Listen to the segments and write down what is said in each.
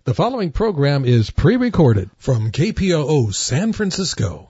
The following program is pre-recorded from KPOO San Francisco.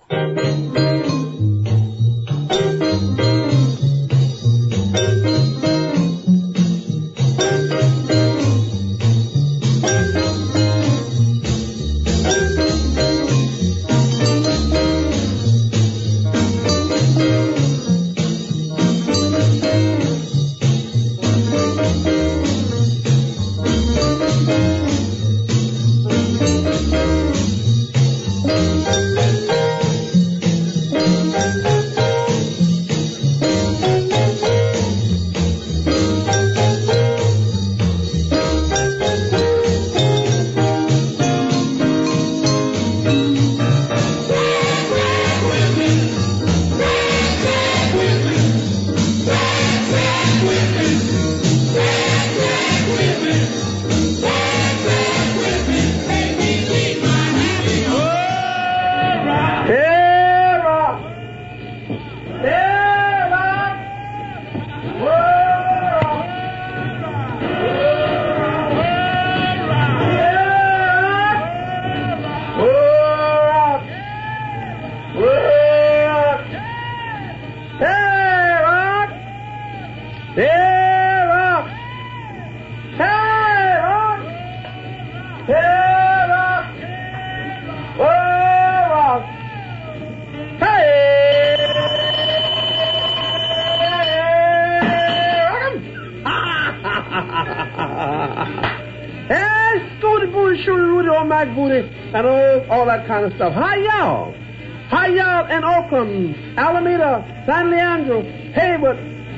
And all that kind of stuff. Hi, y'all. Hi, y'all in Oakland, Alameda, San Leandro, Hayward,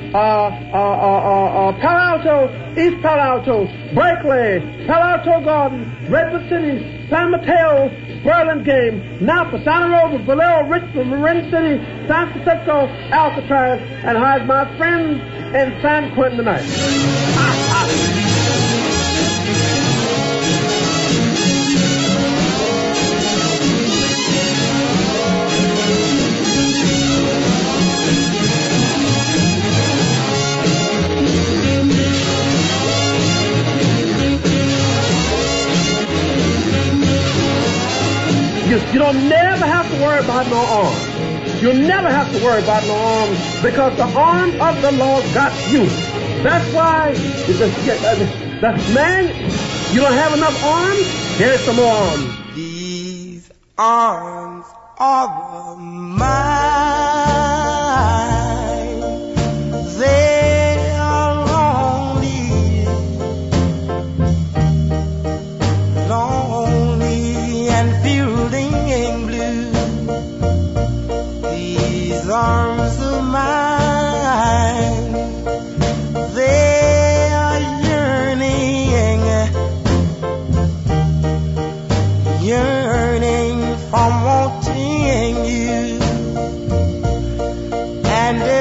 Palo Alto, East Palo Alto, Berkeley, Palo Alto Garden, Redwood City, San Mateo, Burlingame, Napa, Santa Rosa, Vallejo, Richmond, Marin City, San Francisco, Alcatraz, and hi, my friends in San Quentin tonight. You don't never have to worry about no arms. You'll never have to worry about no arms because the arm of the Lord got you. That's why, man, you don't have enough arms? Here's some more arms. These arms are mine. They are lonely and fielding in blue. These arms of mine, they are yearning from wanting you. And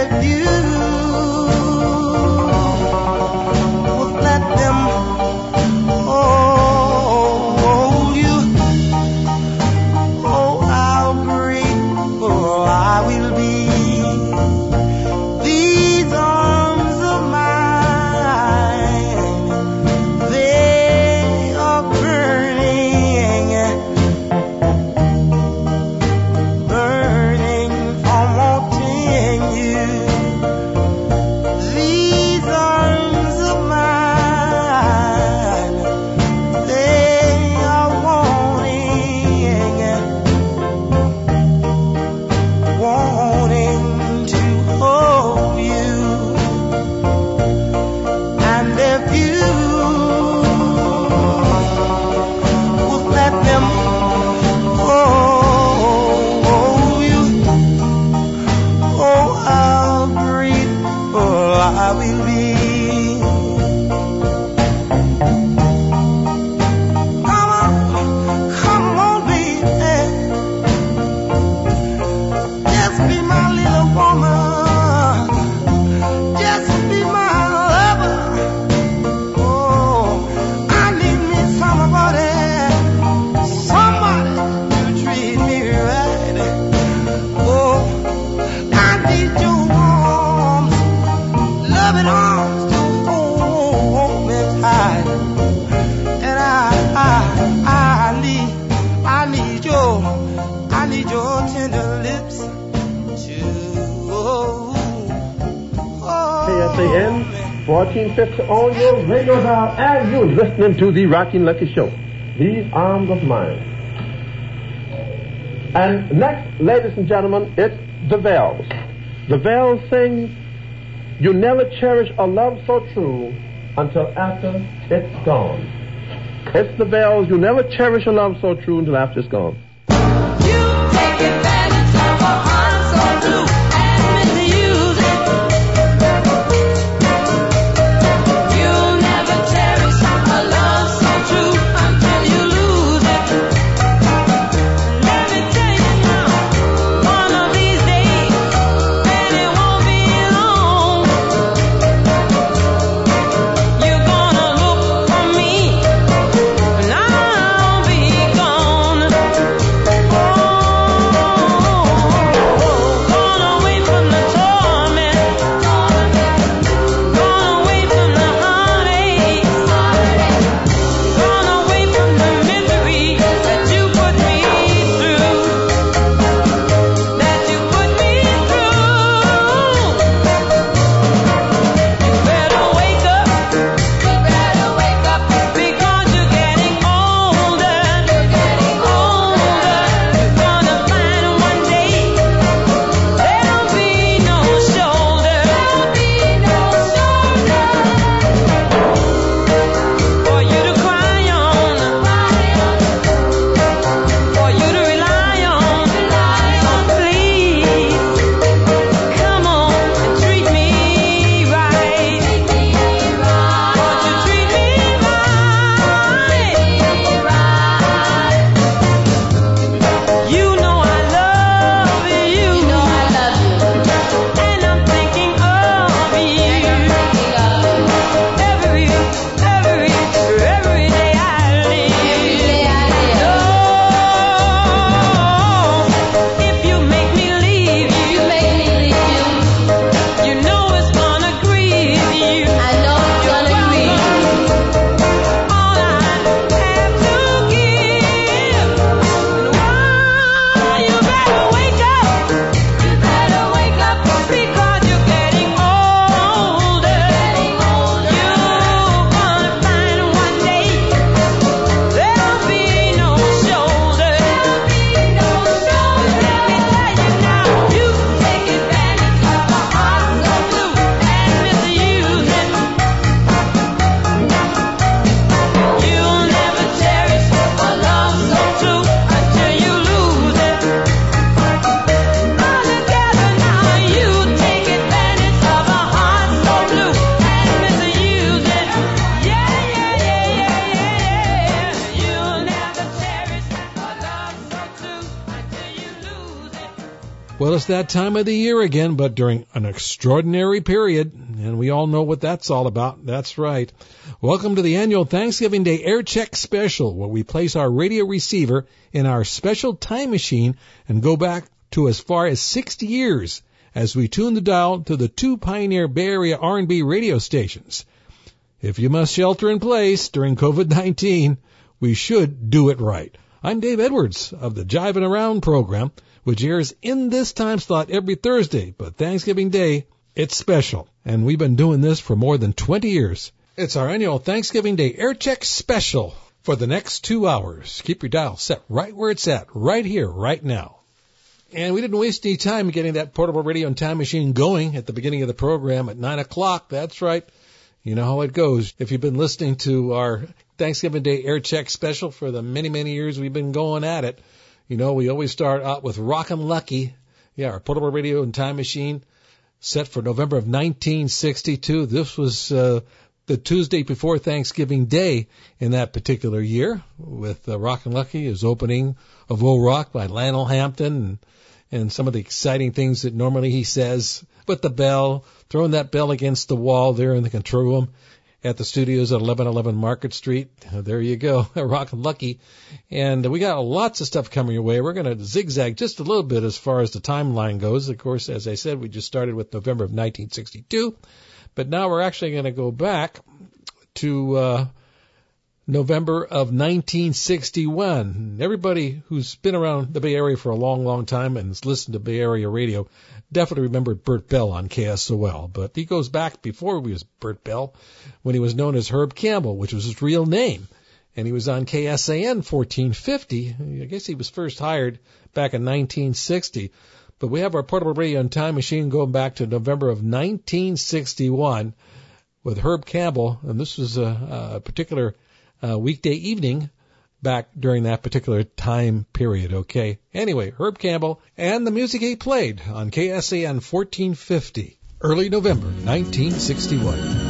WFAN 1450 on your radio dial, and you're listening to the Rocky and Lucky Show. These arms of mine. And next, ladies and gentlemen, it's the Bells. The Bells sing, "You never cherish a love so true until after it's gone." It's the Bells. You never cherish a love so true until after it's gone. You take advantage of a heart so blue and misuse it. You never cherish a love so true until you lose it. Let me tell you now, one of these days, and it won't be long, you're gonna look for me, and I'll be gone. Gone away from the torment, gone away from the heartache, gone away from the misery that you put me through, that you put me through. You better wake up, because you're getting older, you're gonna find one day there'll be no shoulder, for you to cry on, for you to rely on. So please, come on and treat me right. Won't you treat me right? You know I love you, and I'm thinking of you every day I live. Oh, if you make me leave you, you know it's gonna grieve you. All I have to give, and why you better wake up, because you're getting older. You're gonna find one day there'll be no shoulder. Let me tell you now, you take advantage of a heart so blue and misuse it. You'll never cherish a love so true until you lose it. All together now, you take advantage of a heart so blue and misuse it. Yeah. You'll never cherish a love so true until you lose it. Well, it's that time of the year again, but during an extraordinary period, and we all know what that's all about. That's right. Welcome to the annual Thanksgiving Day Air Check Special, where we place our radio receiver in our special time machine and go back to as far as 60 years as we tune the dial to the two pioneer Bay Area R&B radio stations. If you must shelter in place during COVID-19, we should do it right. I'm Dave Edwards of the Jivin' Around program, which airs in this time slot every Thursday, but Thanksgiving Day, it's special. And we've been doing this for more than 20 years. It's our annual Thanksgiving Day Air Check Special for the next 2 hours. Keep your dial set right where it's at, right here, right now. And we didn't waste any time getting that portable radio and time machine going at the beginning of the program at 9 o'clock. That's right. You know how it goes. If you've been listening to our Thanksgiving Day Air Check Special for the many, many years we've been going at it, you know, we always start out with Rockin' Lucky. Yeah, our portable radio and time machine set for November of 1962. This was the Tuesday before Thanksgiving Day in that particular year, with Rockin' Lucky as opening of Old Rock by Lionel Hampton and some of the exciting things that normally he says, with the bell, throwing that bell against the wall there in the control room at the studios at 1111 Market Street. There you go, Rockin' Lucky. And we got lots of stuff coming your way. We're going to zigzag just a little bit as far as the timeline goes. Of course, as I said, we just started with November of 1962. But now we're actually going to go back to November of 1961. Everybody who's been around the Bay Area for a long, long time and has listened to Bay Area radio definitely remembered Bert Bell on KSOL. But he goes back before he was Bert Bell, when he was known as Herb Campbell, which was his real name. And he was on KSAN 1450. I guess he was first hired back in 1960. But we have our portable radio and time machine going back to November of 1961 with Herb Campbell. And this was a particular weekday evening back during that particular time period, okay? Anyway, Herb Campbell and the music he played on KSAN 1450, early November 1961.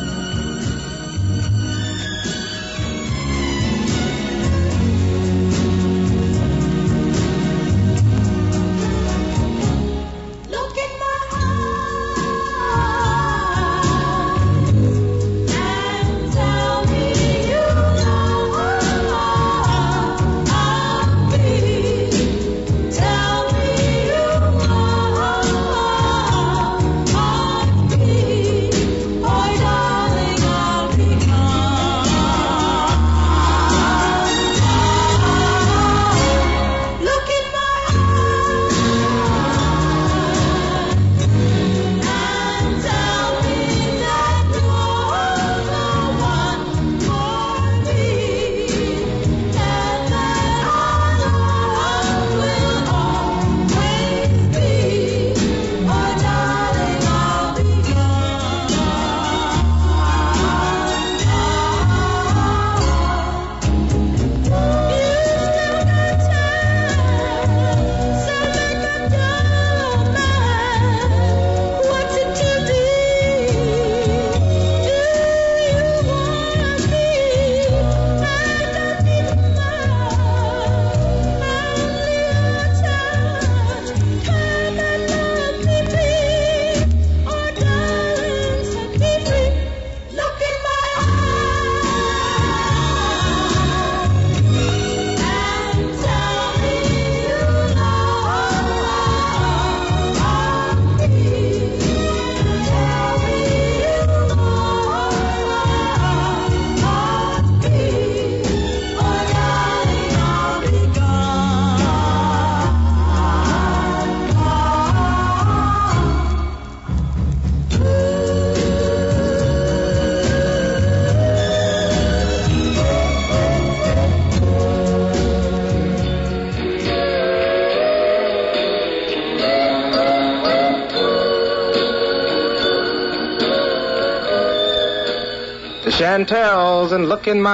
Chantels and Look in My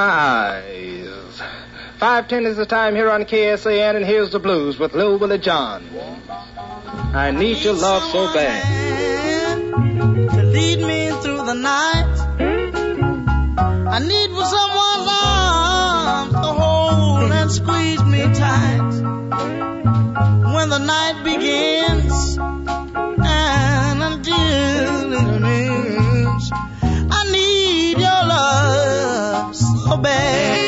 Eyes. 5:10 is the time here on KSAN, and here's the blues with Lil Willie John. I need your love so bad. To lead me through the night. I need for someone's arms to hold and squeeze me tight. When the night begins and until it ends, I need your love so bad.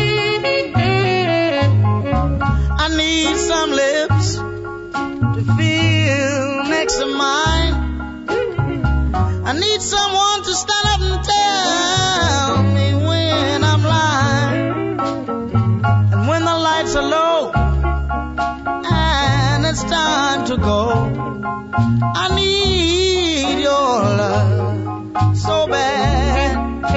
I need some lips to feel next to mine. I need someone to stand up and tell me when I'm lying. And when the lights are low and it's time to go, I need your love so bad.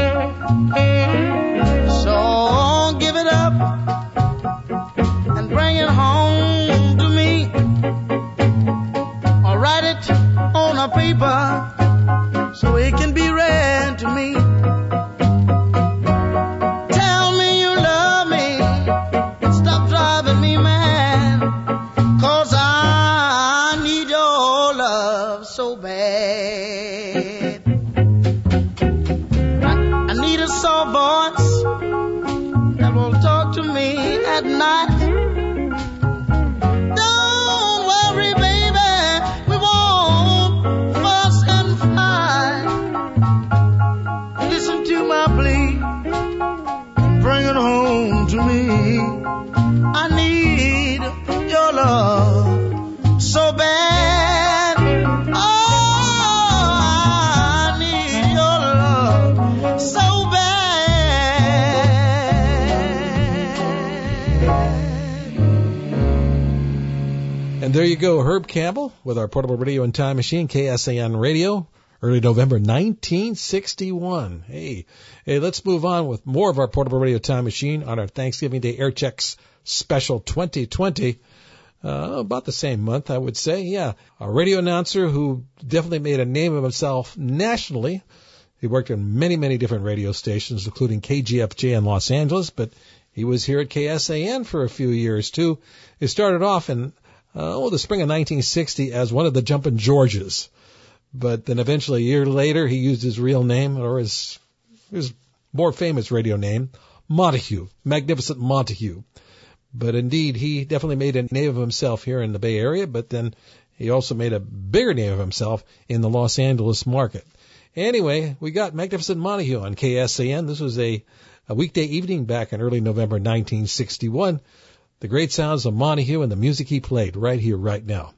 So give it up and bring it home to me, or write it on a paper so it can be read to me. Tell me you love me, stop driving me mad, 'cause I need your love so bad. I need a soft voice that will talk to me at night. Don't worry, baby, we won't fuss and fight. Listen to my plea, bring it home to me. I need your love so bad. Oh, I need your love so bad. And there you go, Herb Campbell with our portable radio and time machine, KSAN Radio, early November 1961. Hey, let's move on with more of our portable radio time machine on our Thanksgiving Day Air Checks Special 2020. About the same month, I would say. Yeah, a radio announcer who definitely made a name of himself nationally. He worked in many, many different radio stations, including KGFJ in Los Angeles, but he was here at KSAN for a few years, too. He started off in the spring of 1960 as one of the Jumpin' Georges. But then eventually, a year later, he used his real name, or his more famous radio name, Montague, Magnificent Montague. But indeed, he definitely made a name of himself here in the Bay Area, but then he also made a bigger name of himself in the Los Angeles market. Anyway, we got Magnificent Montague on KSAN. This was a weekday evening back in early November 1961. The great sounds of Montague and the music he played right here, right now.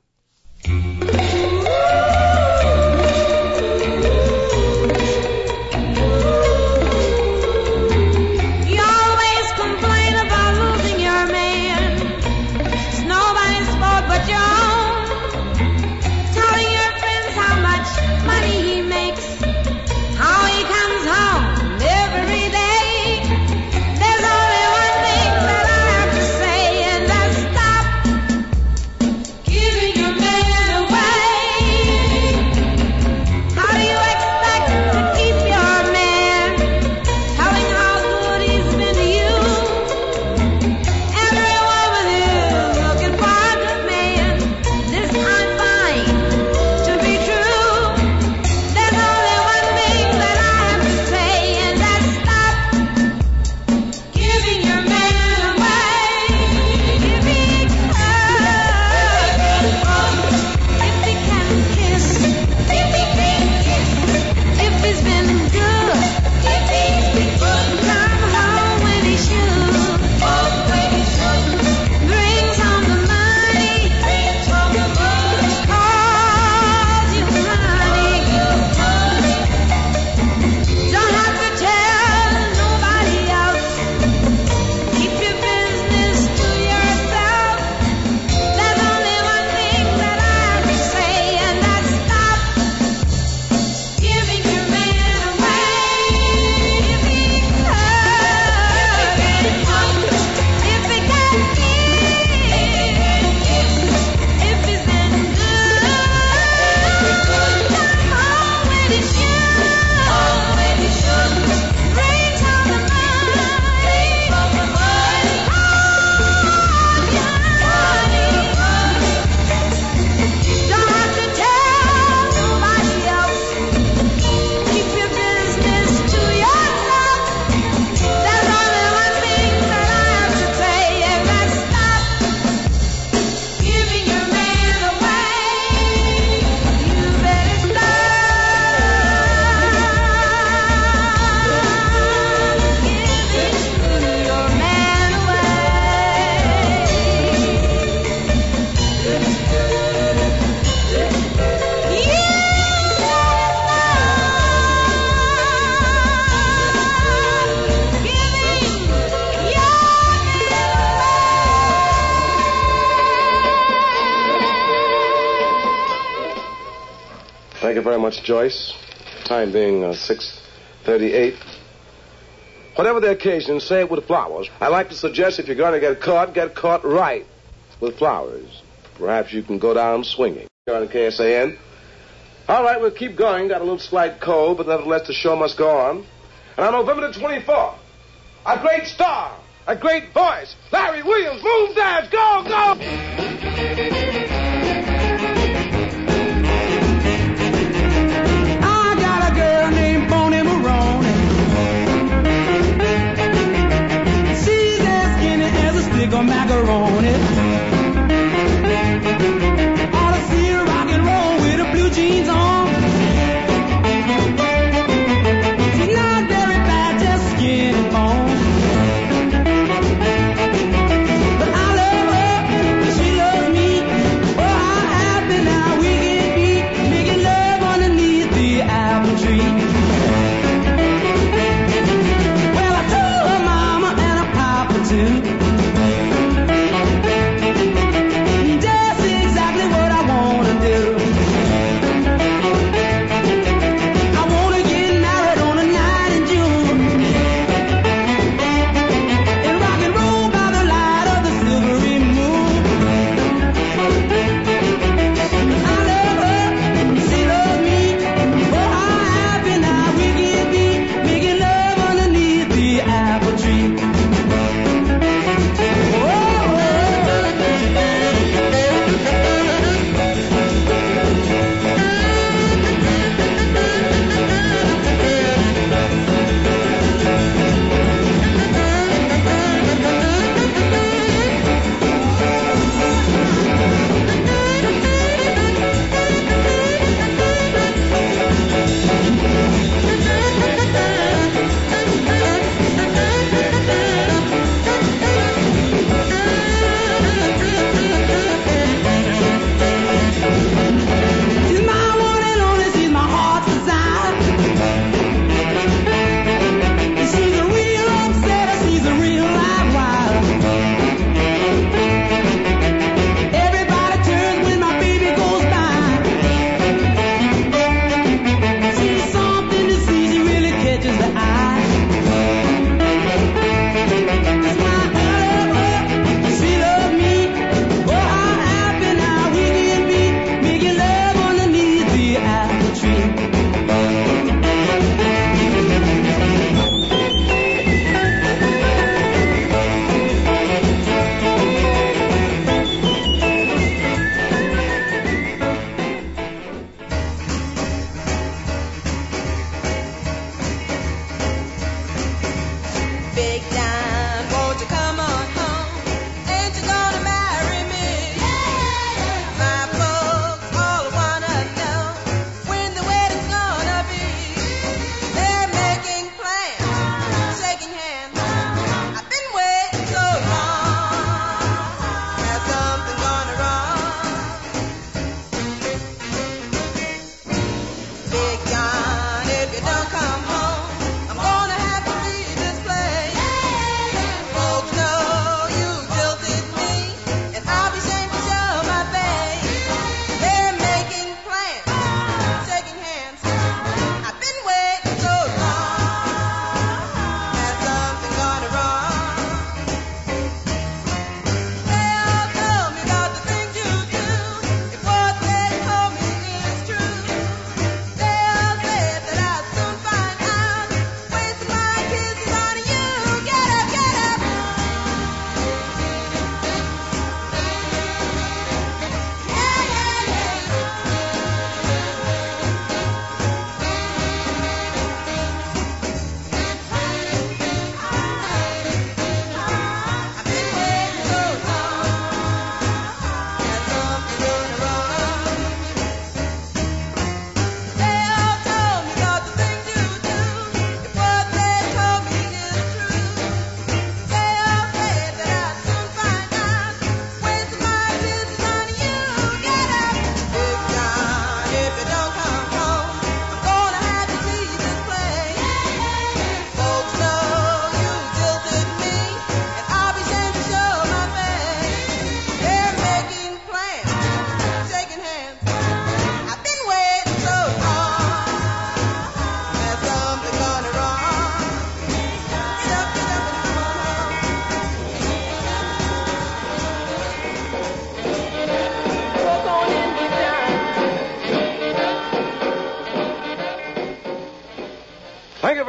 Thank you very much, Joyce. Time being 6:38. Whatever the occasion, say it with flowers. I like to suggest if you're going to get caught right with flowers. Perhaps you can go down swinging. Here on KSAN. All right, we'll keep going. Got a little slight cold, but nevertheless the show must go on. And on November the 24th, a great star, a great voice, Larry Williams, move, dance, go, go! Or macaroni. Ought to see her rock and roll with her blue jeans on. She's not very bad, just skin and bone. But I love her, and she loves me. Oh, how happy now we can be, making love underneath the apple tree. Well, I told her mama and her papa too.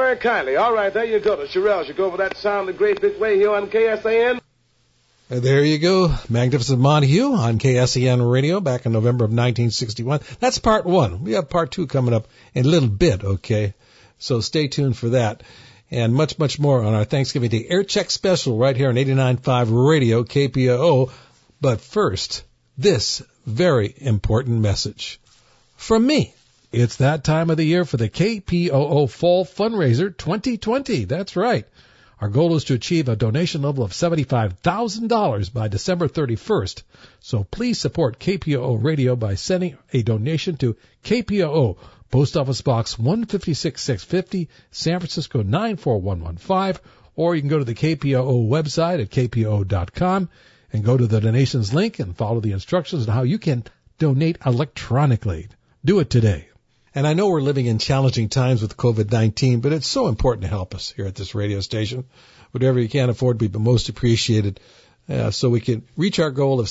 very kindly. All right, there you go. The Shirelles. You go over that sound the great big way here on KSAN. There you go. Magnificent Montague on KSEN Radio back in November of 1961. That's part one. We have part two coming up in a little bit, okay? So stay tuned for that. And much, much more on our Thanksgiving Day Air Check Special right here on 89.5 Radio, KPOO. But first, this very important message from me. It's that time of the year for the KPOO Fall Fundraiser 2020. That's right. Our goal is to achieve a donation level of $75,000 by December 31st. So please support KPOO Radio by sending a donation to KPOO, Post Office Box 156650, San Francisco 94115, or you can go to the KPOO website at kpoo.com and go to the donations link and follow the instructions on how you can donate electronically. Do it today. And I know we're living in challenging times with COVID-19, but it's so important to help us here at this radio station. Whatever you can afford would be most appreciated, so we can reach our goal of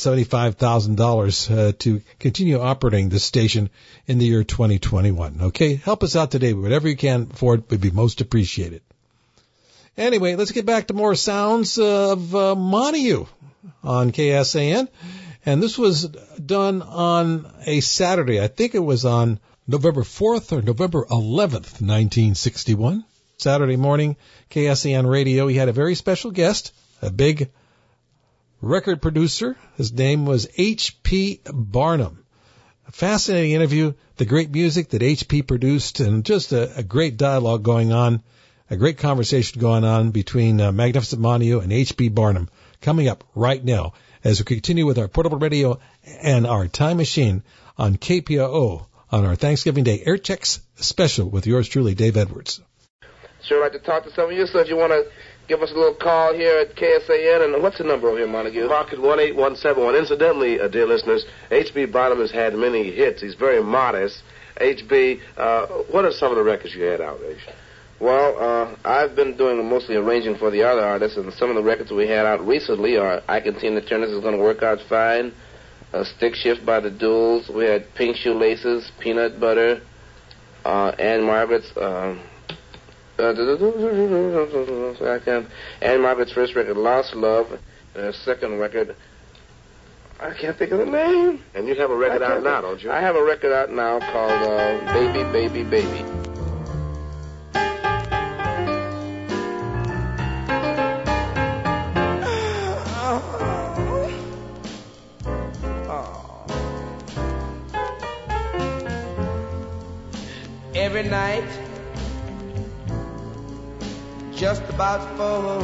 $75,000 to continue operating this station in the year 2021. Okay? Help us out today. Whatever you can afford would be most appreciated. Anyway, let's get back to more sounds of Montague on KSAN. And this was done on a Saturday. I think it was on November 4th or November 11th, 1961. Saturday morning, KSEN Radio. He had a very special guest, a big record producer. His name was H.P. Barnum. A fascinating interview, the great music that H.P. produced, and just a great dialogue going on, a great conversation going on between Magnificent Montague and H.P. Barnum. Coming up right now as we continue with our portable radio and our time machine on KPOO. On our Thanksgiving Day Air Checks Special with yours truly, Dave Edwards. Sure like to talk to some of you, so if you want to give us a little call here at KSAN, and what's the number over here, Montague? Market 18171. Incidentally, dear listeners, H.B. Barnum has had many hits. He's very modest. H.B., what are some of the records you had out, H? Well, I've been doing mostly arranging for the other artists, and some of the records we had out recently are I Can See in the Turners Is Going to Work Out Fine, Stick Shift by the Duels. We had Pink Shoelaces, Peanut Butter, Anne Margaret's Anne Margaret's first record, Lost Love, and her second record, I can't think of the name. And you have a record out now, don't you? I have a record out now called Baby, Baby, Baby. Every night, just about 4.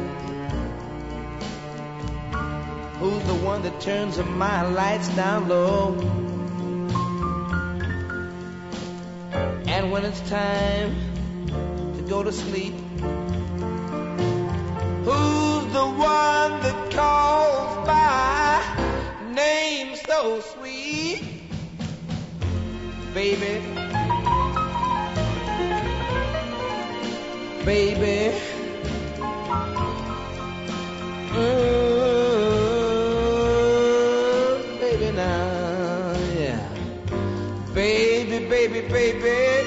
Who's the one that turns my lights down low? And when it's time to go to sleep, who's the one that calls by name so sweet? Baby, baby, baby now, yeah, baby, baby, baby,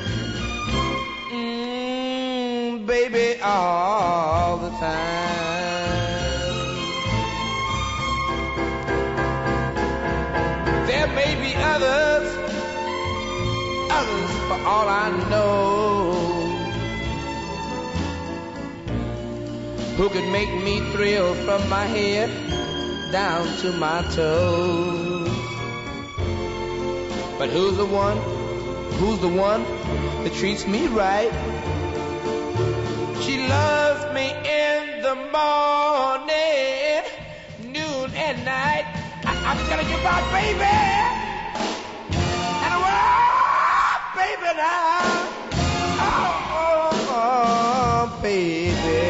baby all the time. There may be others for all I know, who could make me thrill from my head down to my toes. But who's the one that treats me right? She loves me in the morning, noon and night. I'm telling you about baby, and baby now, oh, baby.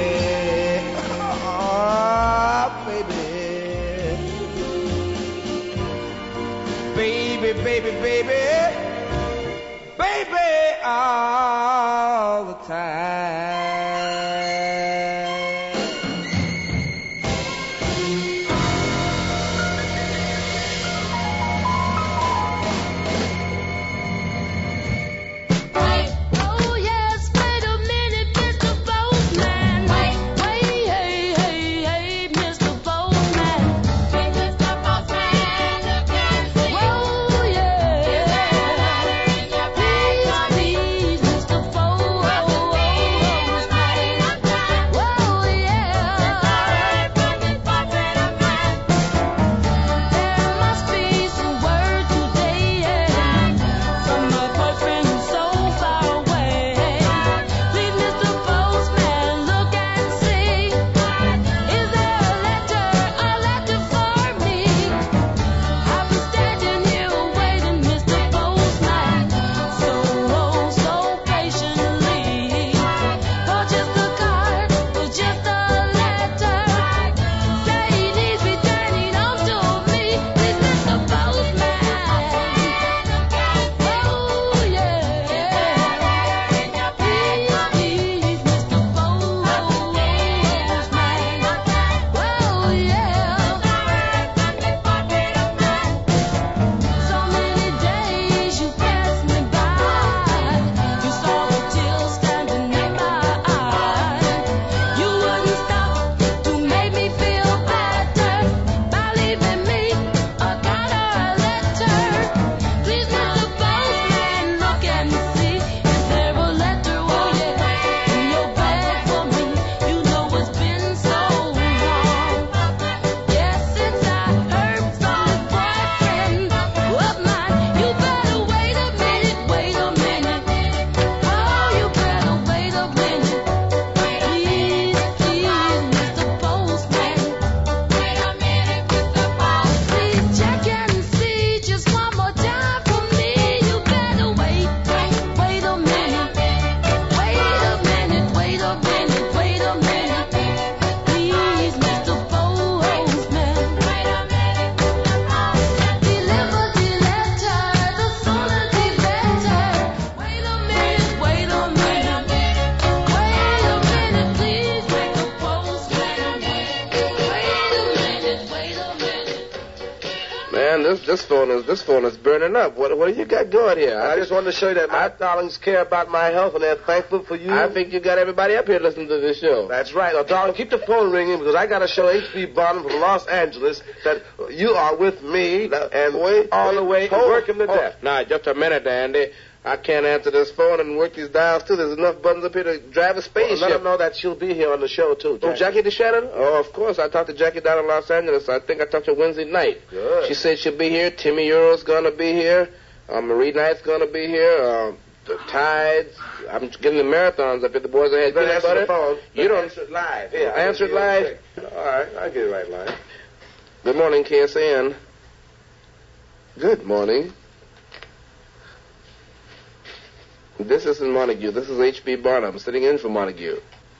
Baby, baby, baby, all the time. Wait, oh yes, wait a minute. Man, this phone is burning up. What do you got going here? I just wanted to show you that my darlings care about my health and they're thankful for you. I think you got everybody up here listening to this show. That's right. Now, darling, keep the phone ringing because I got to show H.B. Barnum from Los Angeles that you are with me and all the way work him to death. Now, just a minute, Andy. I can't answer this phone and work these dials, too. There's enough buttons up here to drive a spaceship. Well, let them know that she'll be here on the show, too. Oh, Jackie DeShannon? Oh, of course. I talked to Jackie down in Los Angeles. I think I talked to her Wednesday night. Good. She said she'll be here. Timmy Euro's going to be here. Marie Knight's going to be here. The Tides. I'm getting the marathons up here. The boys ahead. You better answer the phone. You don't answer it live. Here, answer it live? All right. I'll get it right live. Good morning, KSAN. Good morning. This isn't Montague. This is H.B. Barnum sitting in for Montague.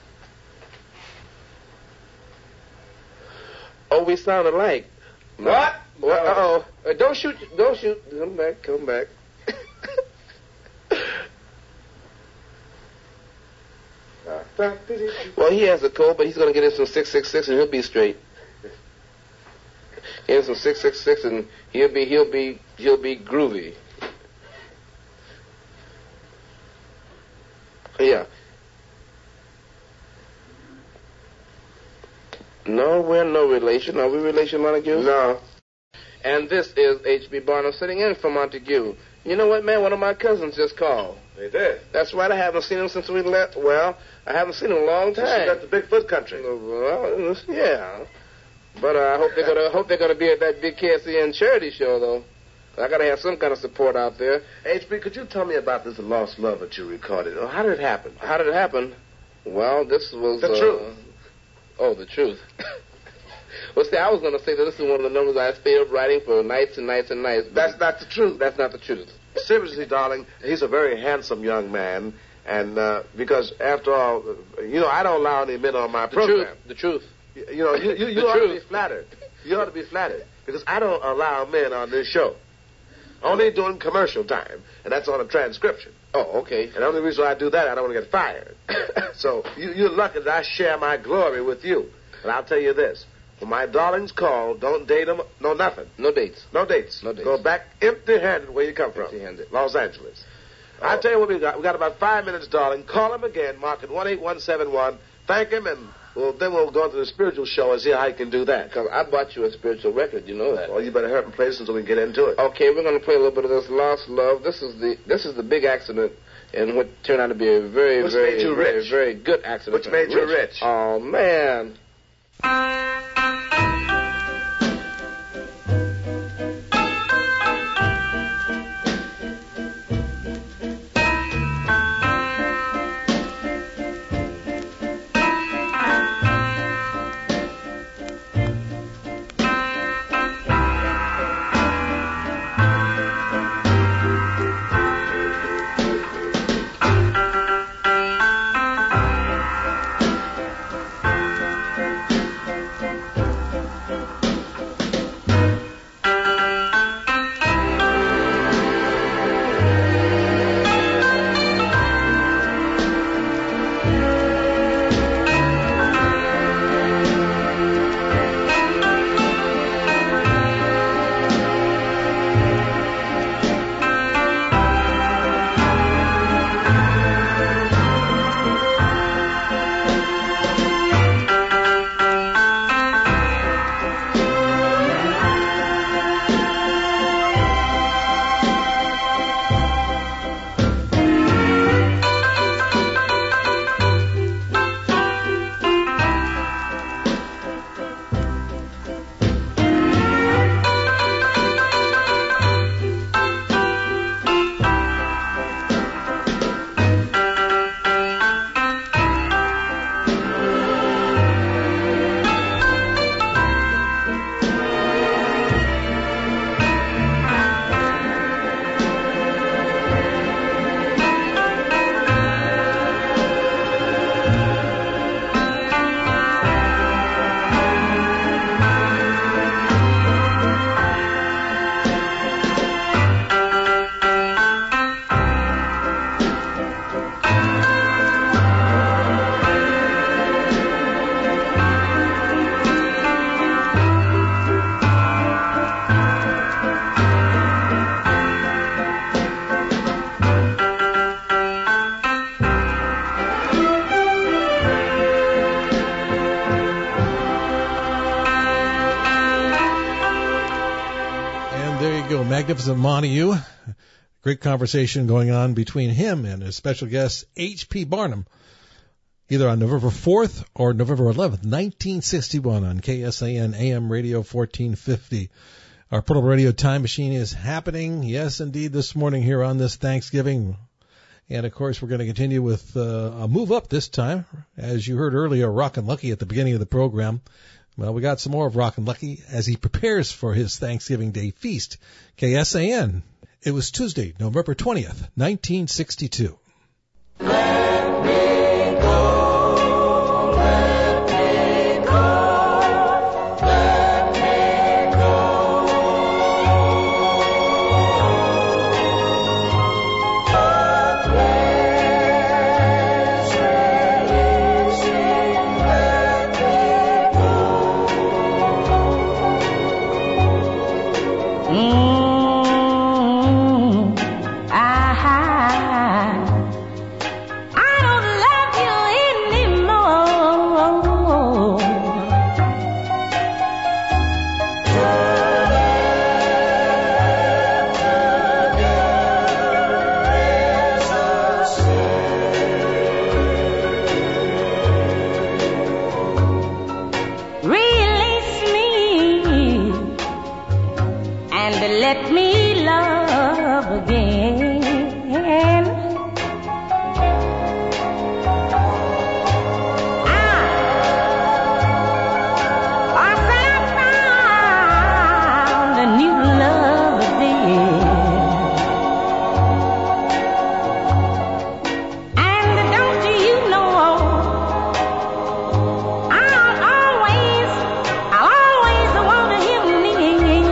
Oh, we sound alike. What? Uh-oh. Don't shoot. Don't shoot. Come back. Come back. Well, he has a cold, but he's going to get in some 666 and he'll be straight. Get in some 666 and he'll be groovy. Yeah. No, we're no relation. Are we relation, Montague? No. And this is H.B. Barnum sitting in for Montague. You know what, man? One of my cousins just called. They did? That's right. I haven't seen him since we left. Well, I haven't seen him in a long time. Since you got the Bigfoot country. Well, yeah. But I hope they're gonna be at that big KSCN charity show, though. I gotta have some kind of support out there. H.B., could you tell me about this Lost Love that you recorded? How did it happen? How did it happen? Well, this was... The truth. Oh, the truth. Well, see, I was going to say that this is one of the numbers I stayed up writing for nights and nights and nights. That's not the truth. That's not the truth. Seriously, darling, he's a very handsome young man. And because, after all, I don't allow any men on my program. The truth. You ought to be flattered. You ought to be flattered. Because I don't allow men on this show. Only during commercial time, and that's on a transcription. Oh, okay. And the only reason I do that, I don't want to get fired. So you're lucky that I share my glory with you. And I'll tell you this. When my darlings call, don't date them. No, nothing. No dates. No dates. No dates. Go back empty-handed where you come from. Empty-handed. Los Angeles. Oh. I'll tell you what we got. We got about 5 minutes, darling. Call him again, mark it 18171. Thank him, and then we'll go into the spiritual show and see how he can do that. Because I bought you a spiritual record, you know that. Well, you better hurry up and play this so we can get into it. Okay, we're going to play a little bit of this Lost Love. This is the big accident, and what turned out to be a very, very good accident. Which made you rich? Oh, man. go, Magnificent Montague. Great conversation going on between him and his special guest, H.P. Barnum, either on November 4th or November 11th, 1961 on KSAN AM Radio 1450. Our portable radio time machine is happening, yes, indeed, this morning here on this Thanksgiving. And, of course, we're going to continue with a move up this time. As you heard earlier, Rockin' Lucky at the beginning of the program. Well, we got some more of Rockin' Lucky as he prepares for his Thanksgiving Day feast. KSAN. It was Tuesday, November 20th, 1962. Let me go, let me go, let me go. A place where you sing, let me go. Let me love again. I said I found a new love again. And don't you know, I'll always want to hear me.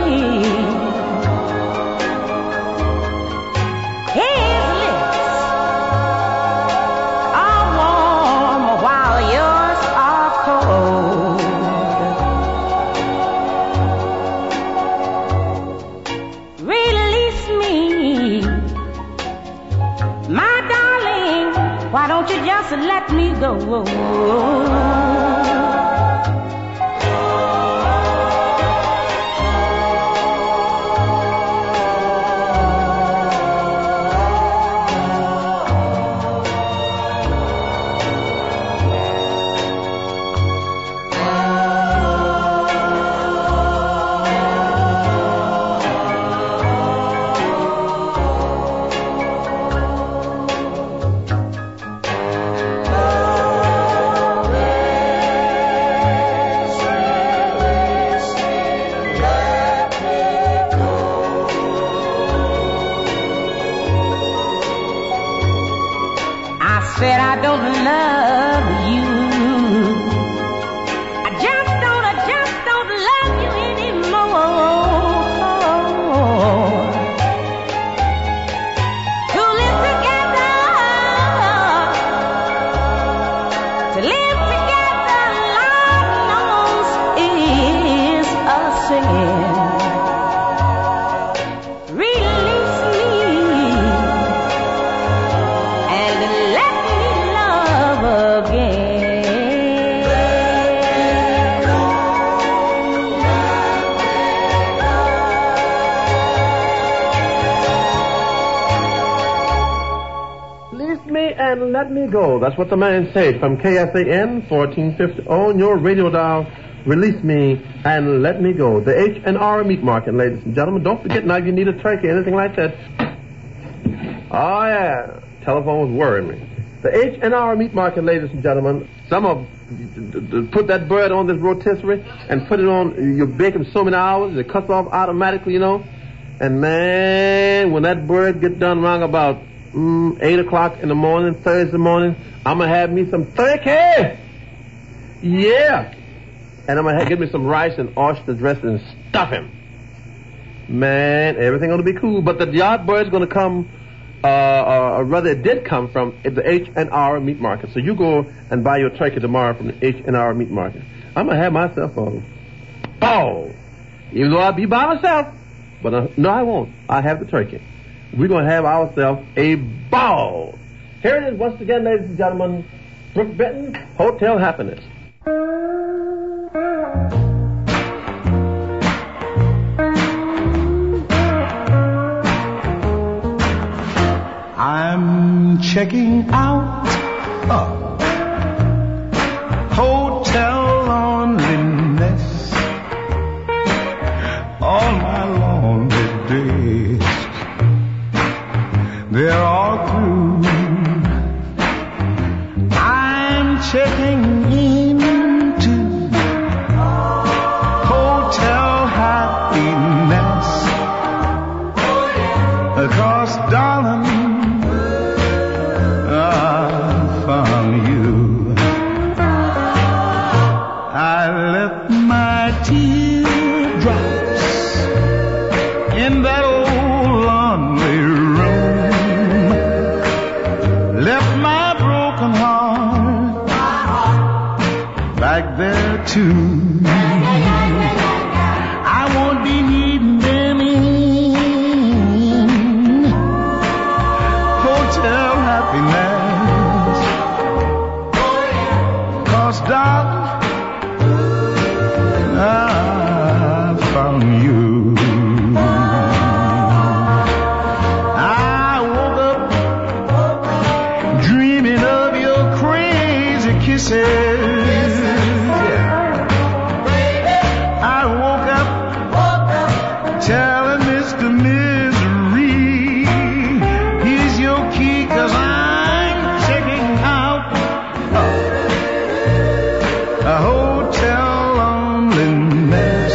Why don't you just let me go? Said I don't love you. I just don't love you anymore. To live together Lord knows is a sin. Release me and let and let me go. That's what the man said from KSAN 1450 on your radio dial. Release me and let me go. The H&R Meat Market, ladies and gentlemen. Don't forget now if you need a turkey or anything like that. Oh, yeah. Telephone was worrying me. The H&R Meat Market, ladies and gentlemen. Some of put that bird on this rotisserie and put it on, you bake it so many hours, it cuts off automatically, you know. And, man, when that bird gets done around about 8 o'clock in the morning, Thursday morning, I'm going to have me some turkey. Yeah. And I'm going to get me some rice and oyster dressing and stuff him. Man, everything going to be cool. But the yard bird's going to come, or rather it did come from the H&R Meat Market. So you go and buy your turkey tomorrow from the H&R Meat Market. I'm going to have myself a ball. Even though I'll be by myself. But no, I won't. I have the turkey. We're going to have ourselves a ball. Here it is once again, ladies and gentlemen. Brooke Benton, Hotel Happiness. checking out hotel loneliness. All my lonely days, they're all through. I'm checking into hotel happiness. 'Cause darling, I found you. I left my teardrops in that old lonely room. Left my broken heart back there too. I won't be needing them in hotel happiness. 'Cause darling, I found you. I woke up dreaming of your crazy kisses. I woke up telling Mr. Misery, here's your key, 'cause I'm checking out a hotel loneliness.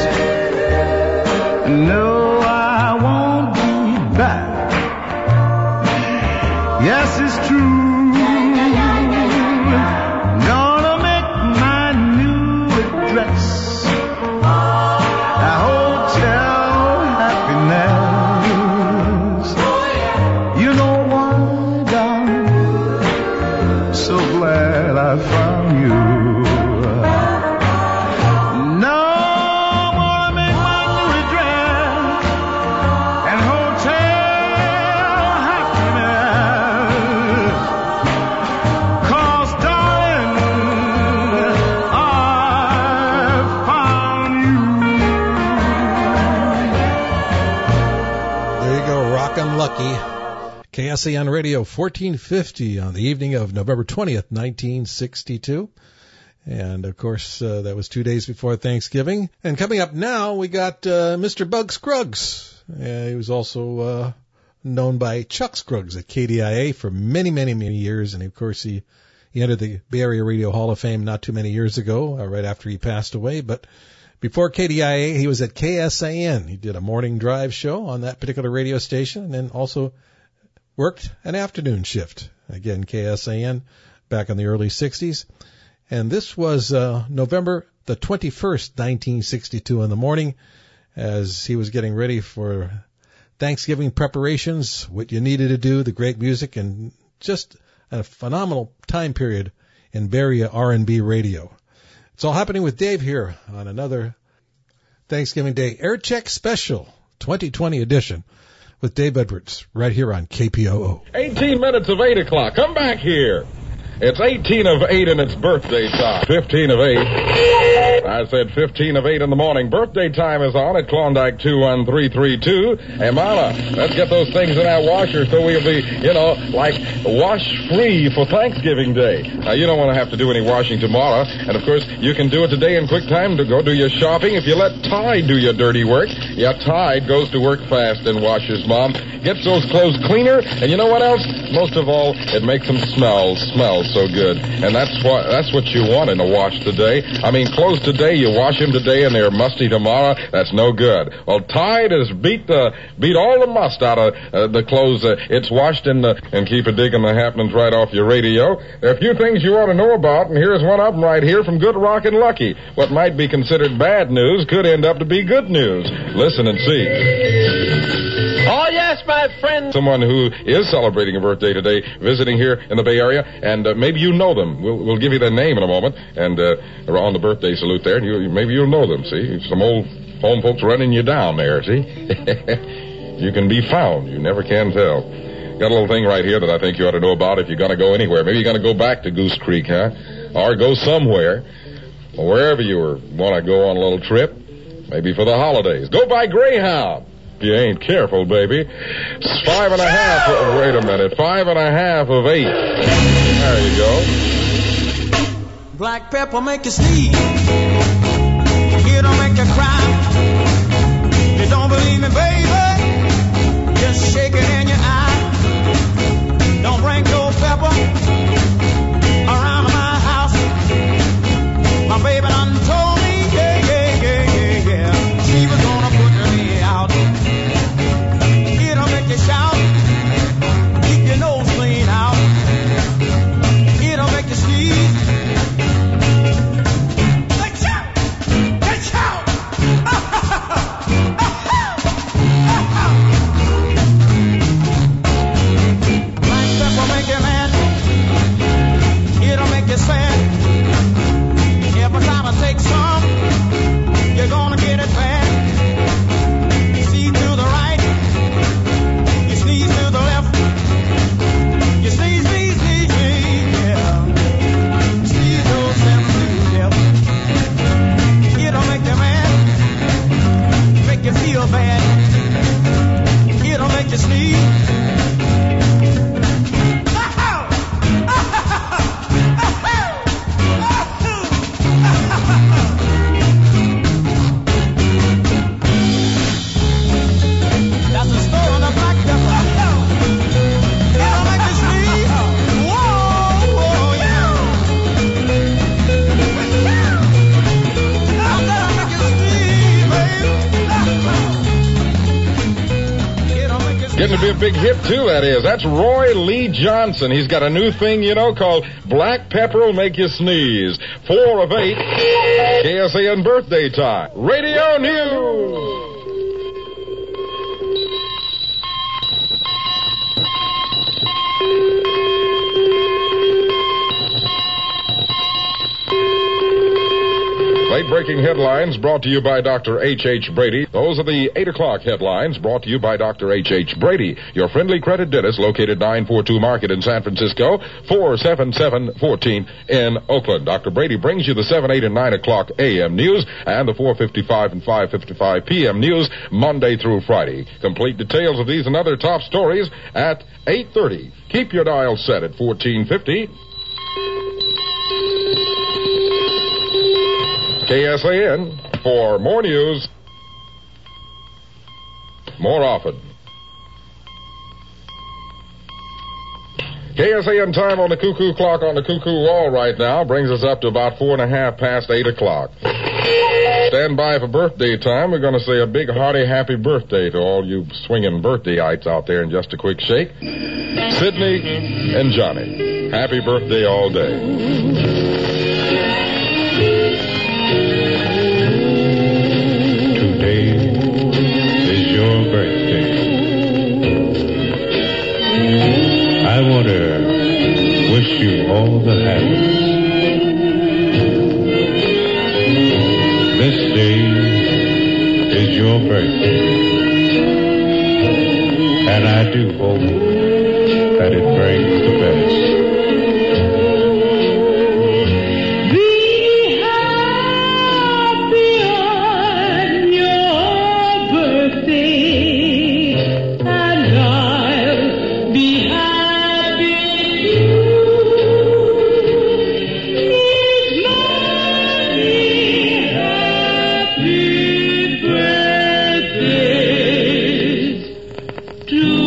No, I won't be back. Yes, it's true. Gonna make my new address a hotel happiness. You know why, darling? So glad I found you. No, I'm gonna make my new address and hotel happiness. 'Cause darling, I found you. There you go, Rockin' Lucky. KSAN Radio 1450 on the evening of November 20th, 1962. And, of course, that was 2 days before Thanksgiving. And coming up now, we got Mr. Bug Scruggs. He was also known by Chuck Scruggs at KDIA for many, many, many years. And, of course, he entered the Bay Area Radio Hall of Fame not too many years ago, right after he passed away. But before KDIA, he was at KSAN. He did a morning drive show on that particular radio station and then also worked an afternoon shift. Again, KSAN back in the early 60s. And this was November the 21st, 1962 in the morning as he was getting ready for Thanksgiving preparations, what you needed to do, the great music, and just a phenomenal time period in Bay Area R&B radio. It's all happening with Dave here on another Thanksgiving Day Air Check Special 2020 edition with Dave Edwards right here on KPOO. 18 minutes of 8 o'clock. Come back here. It's 18 of 8 and it's birthday time. 15 of 8. I said 15 of 8 in the morning. Birthday time is on at Klondike 21332. Hey, Mama, let's get those things in our washer so we'll be, like wash-free for Thanksgiving Day. Now, you don't want to have to do any washing tomorrow. And, of course, you can do it today in quick time to go do your shopping. If you let Tide do your dirty work, Tide goes to work fast and washes, Mom. Gets those clothes cleaner. And you know what else? Most of all, it makes them smell so good. And that's what you want in a wash today. I mean, clothes today, you wash them today and they're musty tomorrow. That's no good. Well, Tide has beat all the must out of the clothes it's washed and keep a digging the happenings right off your radio. There are a few things you ought to know about, and here's one of them right here from Good Rockin' Lucky. What might be considered bad news could end up to be good news. Listen and see. Oh, yes, my friend. Someone who is celebrating a birthday today, visiting here in the Bay Area, and maybe you know them. We'll give you their name in a moment, and on the birthday salute there, and maybe you'll know them, see? Some old home folks running you down there, see? You can be found. You never can tell. Got a little thing right here that I think you ought to know about if you're going to go anywhere. Maybe you're going to go back to Goose Creek, huh? Or go somewhere, or wherever you want to go on a little trip, maybe for the holidays. Go by Greyhound. You ain't careful, baby. It's 5.5. Wait a minute. 5.5 of 8. There you go. Black pepper make you sneeze. It'll make you cry. You don't believe me, baby? Just shake it in your eye. Don't bring no pepper around my house. My baby done told me, yeah. She was gonna put me out. It'll make you shout. Keep your nose clean out. It'll make you sneeze. Getting to be a big hit, too, that is. That's Roy Lee Johnson. He's got a new thing, called Black Pepper Will Make You Sneeze. 4 of 8. KSAN birthday time. Radio News. Late-breaking headlines brought to you by Dr. H.H. Brady. Those are the 8 o'clock headlines brought to you by Dr. H.H. Brady, your friendly credit dentist located 942 Market in San Francisco, 47714 in Oakland. Dr. Brady brings you the 7, 8, and 9 o'clock a.m. news and the 4:55 and 5:55 p.m. news Monday through Friday. Complete details of these and other top stories at 8:30. Keep your dial set at 1450. KSAN for more news more often. KSAN time on the cuckoo clock on the cuckoo wall right now brings us up to about 4.5 past 8 o'clock. Stand by for birthday time. We're going to say a big hearty happy birthday to all you swinging birthdayites out there in just a quick shake. Sydney and Johnny. Happy birthday all day. I want to wish you all the happiness. This day is your birthday, and I do hope that it brings the best. Be happy on your birthday, and I'll be happy too. Here's many happy birthdays to you.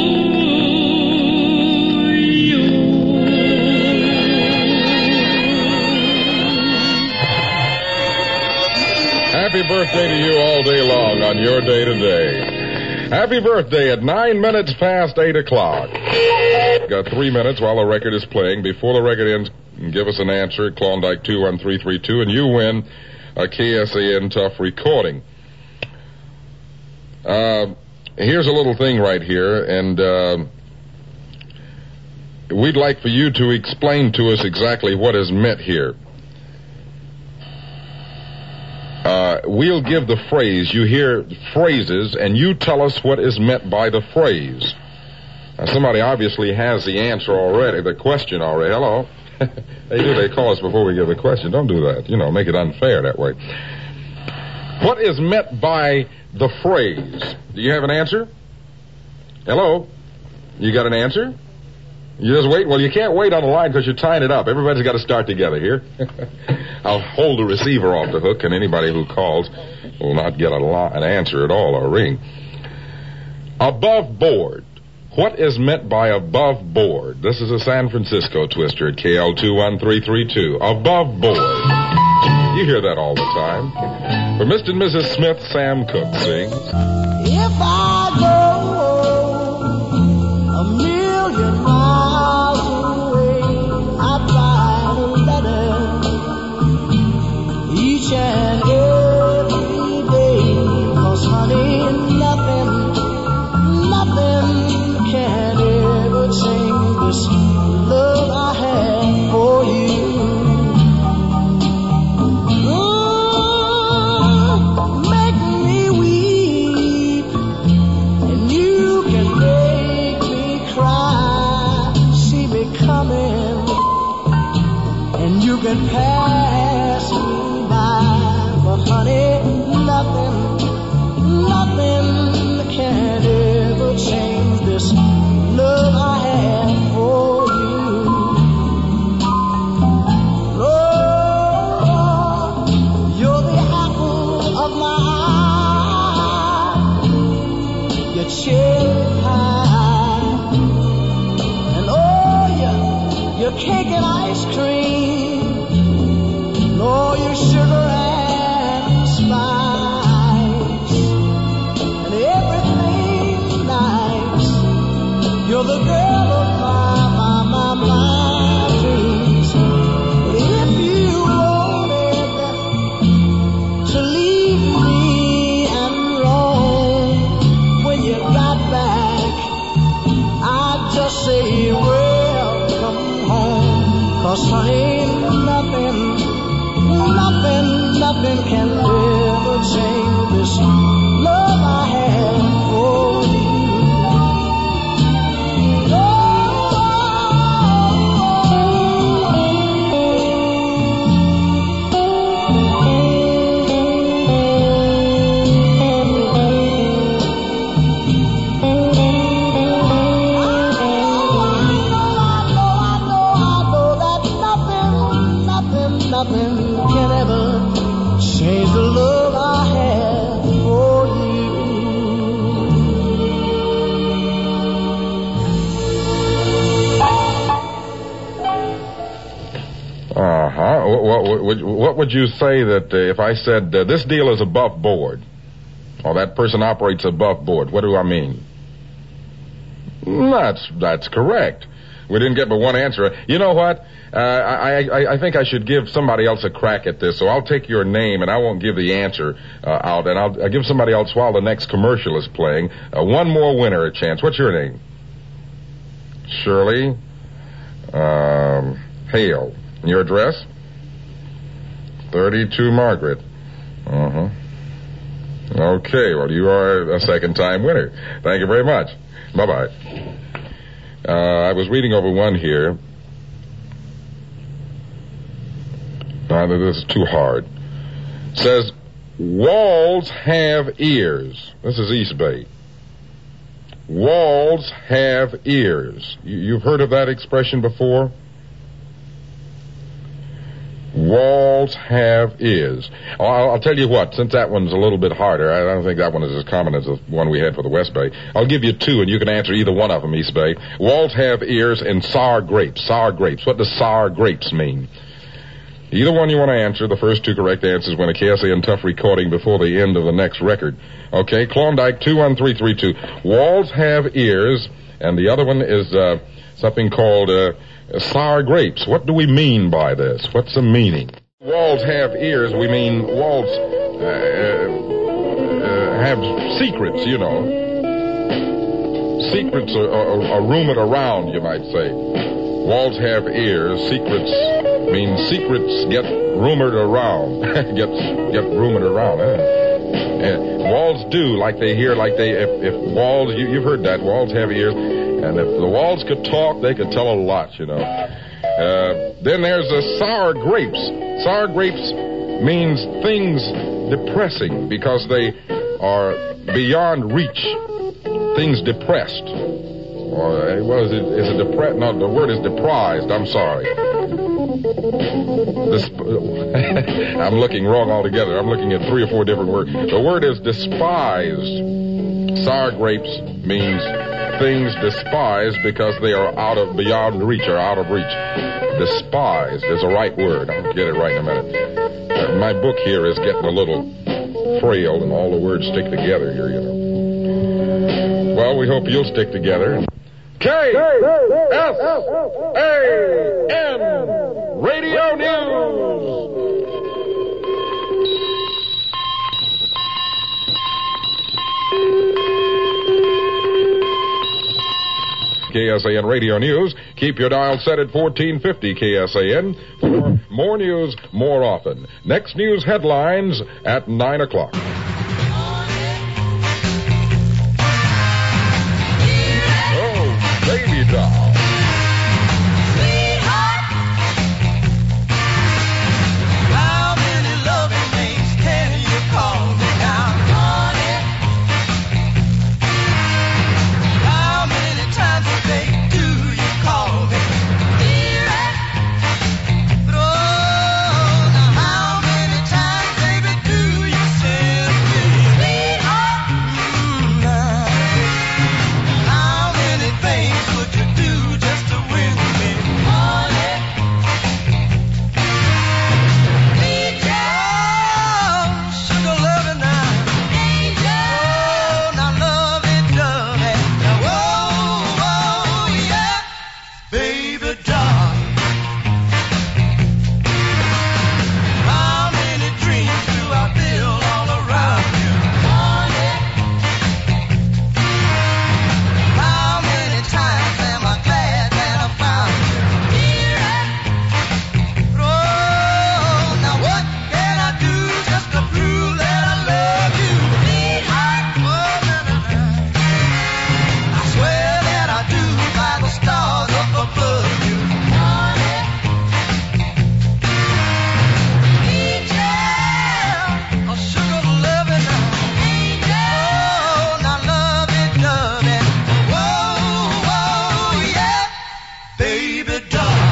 Happy birthday to you all day long on your day today. Happy birthday at 9 minutes past 8 o'clock. Got 3 minutes while the record is playing. Before the record ends, give us an answer at Klondike 21332, and you win a KSAN Tough recording. Here's a little thing right here, and we'd like for you to explain to us exactly what is meant here. We'll give the phrase. You hear phrases, and you tell us what is meant by the phrase. Now, somebody obviously has the answer already, the question already. Hello? They call us before we give the question. Don't do that. Make it unfair that way. What is meant by the phrase? Do you have an answer? Hello? You got an answer? You just wait? Well, you can't wait on the line because you're tying it up. Everybody's got to start together here. I'll hold the receiver off the hook, and anybody who calls will not get an answer at all or ring. Above board. What is meant by above board? This is a San Francisco twister at KL21332. Above board. You hear that all the time. For Mr. and Mrs. Smith, Sam Cooke sings. If I go a million miles away, I write a letter each and every day. 'Cause honey, nothing can ever change this love I have for you. Make me weep, and you can make me cry. See me coming, and you can pass me by. But honey, nothing can ever change this love I have for you. Lord, you're the apple of my eye, your cherry pie, and oh, your cake and ice cream, and all your sugar and spice, and everything nice. You're the girl of my dreams. But if you wanted to leave me and roam, when you got back, I'd just say, welcome home. 'Cause honey, nothing can ever change this love I have for you. Nothing can ever change the love I have for you. What would you say that if I said this deal is above board, or that person operates above board? What do I mean? That's correct. We didn't get but one answer. You know what? I think I should give somebody else a crack at this, so I'll take your name and I won't give the answer out, and I'll give somebody else while the next commercial is playing. One more winner a chance. What's your name? Shirley Hale. And your address? 32 Margaret. Okay, well, you are a second-time winner. Thank you very much. Bye-bye. I was reading over one here. This is too hard. It says, walls have ears. This is East Bay. Walls have ears. You've heard of that expression before? Walls have ears. I'll tell you what, since that one's a little bit harder, I don't think that one is as common as the one we had for the West Bay. I'll give you two, and you can answer either one of them, East Bay. Walls have ears and sour grapes. Sour grapes. What does sour grapes mean? Either one you want to answer. The first two correct answers win a KSAN Tough recording before the end of the next record. Okay, Klondike 21332. Walls have ears, and the other one is something called sour grapes. What do we mean by this? What's the meaning? Walls have ears. We mean walls have secrets, you know. Secrets are rumored around, you might say. Walls have ears. Secrets mean secrets get rumored around. get rumored around. Walls do, like they hear, like they, if walls, you've heard that, walls have ears, and if the walls could talk, they could tell a lot, you know. Then there's the sour grapes. Sour grapes means things depressing because they are beyond reach. Things depressed. Or, what is it? Is it depressed? No, the word is deprised. I'm sorry. I'm looking wrong altogether. I'm looking at 3 or 4 different words. The word is despised. Sour grapes means things despised because they are beyond reach or out of reach. Despised is a right word. I'll get it right in a minute. My book here is getting a little frail, and all the words stick together here, you know. Well, we hope you'll stick together. K-S-A-N Radio News. KSAN Radio News. Keep your dial set at 1450 KSAN for more news more often. Next news headlines at 9 o'clock. Oh, baby doll. How many loving names can you call me now? How many times a day do you call me? But oh, now how many times, baby, do you send me? How many things would you do just to win me? Sugar loving now. Oh, now love it, love it. Now, oh, yeah, baby doll. How many dreams do I build all around you? How many times am I glad that I found you? Oh, now what can I do just to prove that I love you? Oh, I swear that I do by the stars up above you. A sugar loving now. Oh, now love it, love it. Whoa, yeah, baby doll.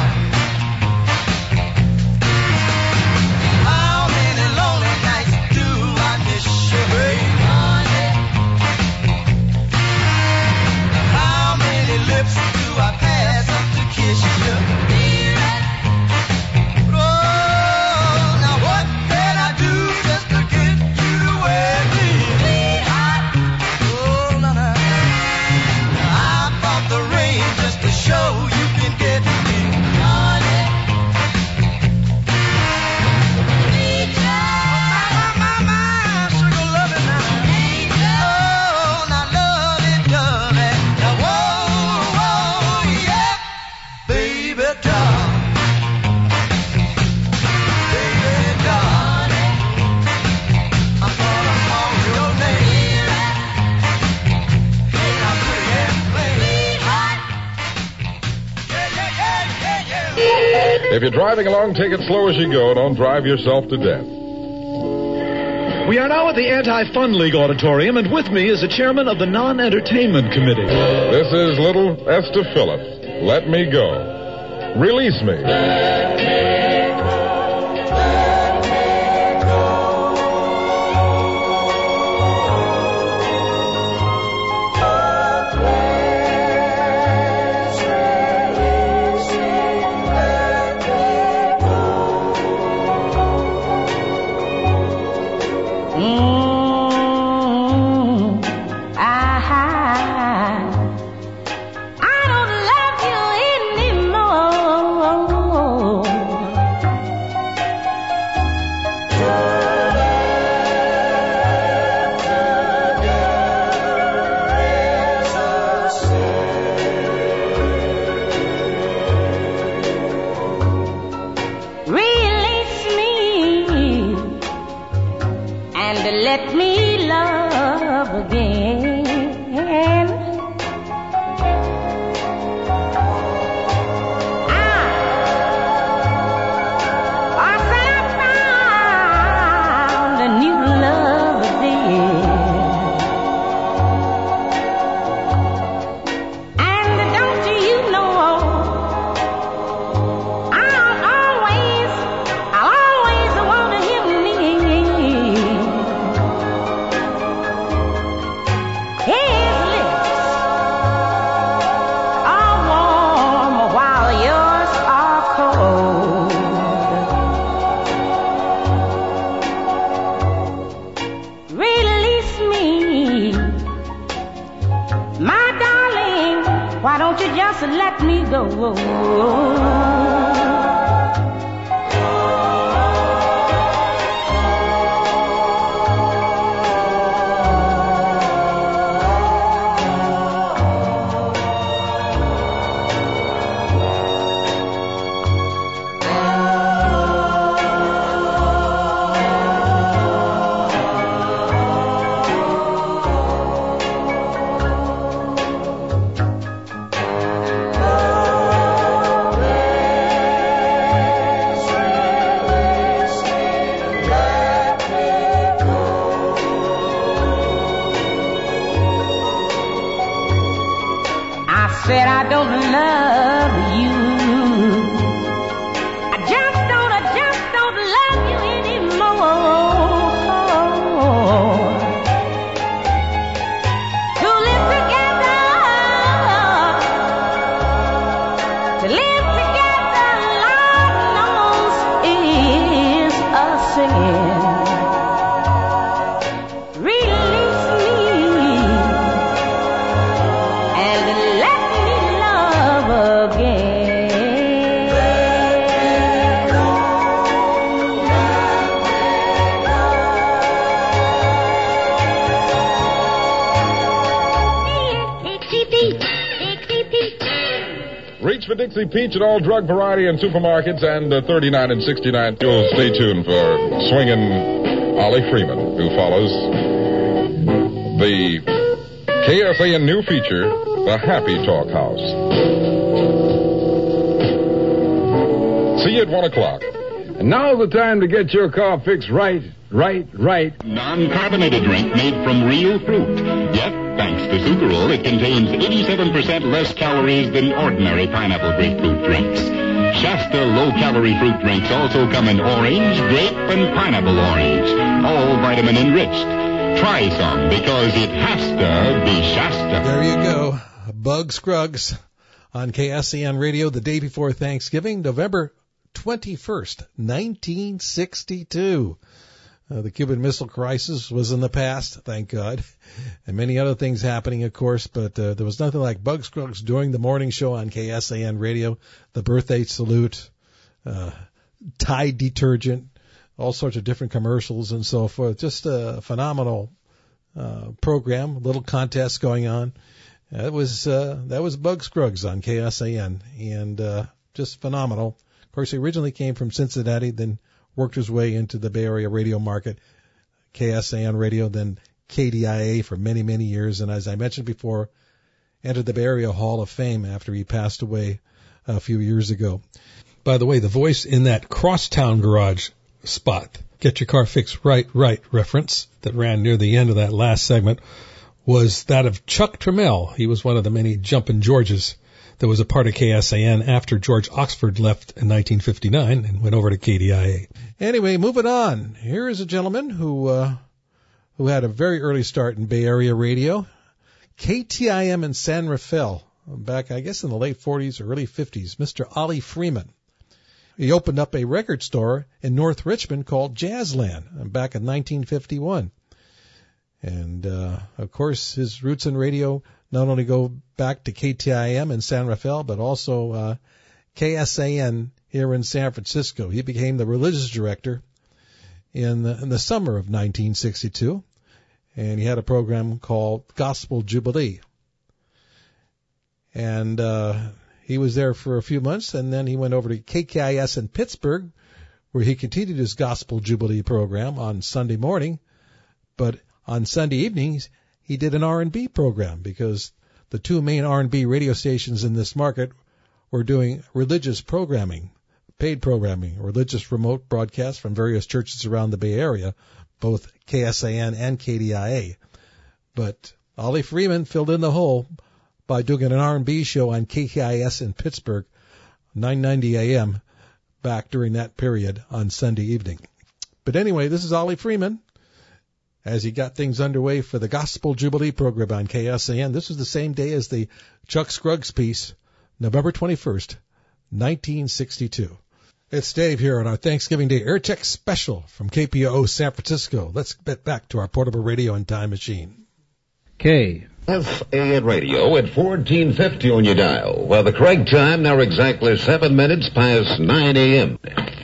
How many lonely nights do I miss you, baby? How many lips do I pass up to kiss you? Oh, now what can I do just to get you to wear me? Oh, na na. I bought the rain just to show you can get me. My, sugar loving now. Oh, now love it, love it. Now, whoa, yeah, baby doll. Baby doll. I'm gonna call your name. Hey, now pretty and plain. Yeah. If you're driving along, take it slow as you go. Don't drive yourself to death. We are now at the Anti-Fun League Auditorium, and with me is the chairman of the Non-Entertainment Committee. This is little Esther Phillips. Let me go. Release me. I don't love you anymore. just let me go. Said I don't love you. I just don't love you anymore. To live together, Lord knows is a sin. Release me and let again. Reach for Dixie Peach at all drug variety and supermarkets and 39 and 69. You'll stay tuned for swinging Ollie Freeman, who follows the KSAN new feature, The Happy Talk House. See you at 1 o'clock. And now's the time to get your car fixed right. Non-carbonated drink made from real fruit. Yet, thanks to Sucrol, it contains 87% less calories than ordinary pineapple grapefruit drinks. Shasta low-calorie fruit drinks also come in orange, grape, and pineapple orange. All vitamin enriched. Try some because it has to be Shasta. There you go. Bug Scruggs on KSAN Radio the day before Thanksgiving, November 21st, 1962. The Cuban Missile Crisis was in the past, thank God, and many other things happening, of course, but there was nothing like Bug Scruggs during the morning show on KSAN Radio, the birthday salute, Tide detergent, all sorts of different commercials and so forth. Just a phenomenal program, little contest going on. That was Bug Scruggs on KSAN, and just phenomenal. Of course, he originally came from Cincinnati, then worked his way into the Bay Area radio market, KSAN Radio, then KDIA for many, many years, and as I mentioned before, entered the Bay Area Hall of Fame after he passed away a few years ago. By the way, the voice in that Crosstown Garage spot, Get Your Car Fixed Right reference that ran near the end of that last segment was that of Chuck Trammell. He was one of the many Jumpin' Georges that was a part of KSAN after George Oxford left in 1959 and went over to KDIA. Anyway, moving on. Here is a gentleman who had a very early start in Bay Area radio. KTIM in San Rafael, back, I guess, in the late 40s or early 50s, Mr. Ollie Freeman. He opened up a record store in North Richmond called Jazzland back in 1951. And, of course, his roots in radio not only go back to KTIM in San Rafael, but also KSAN here in San Francisco. He became the religious director in the summer of 1962, and he had a program called Gospel Jubilee. And he was there for a few months, and then he went over to KKIS in Pittsburgh, where he continued his Gospel Jubilee program on Sunday morning, but on Sunday evenings, he did an R&B program because the two main R&B radio stations in this market were doing religious programming, paid programming, religious remote broadcasts from various churches around the Bay Area, both KSAN and KDIA. But Ollie Freeman filled in the hole by doing an R&B show on KKIS in Pittsburgh, 990 AM, back during that period on Sunday evening. But anyway, this is Ollie Freeman. As he got things underway for the Gospel Jubilee program on KSAN. This was the same day as the Chuck Scruggs piece, November 21st, 1962. It's Dave here on our Thanksgiving Day Air Check special from KPOO San Francisco. Let's get back to our portable radio and time machine. Okay, SAN Radio at 1450 on your dial. Well, the correct time now exactly 7 minutes past 9 a.m.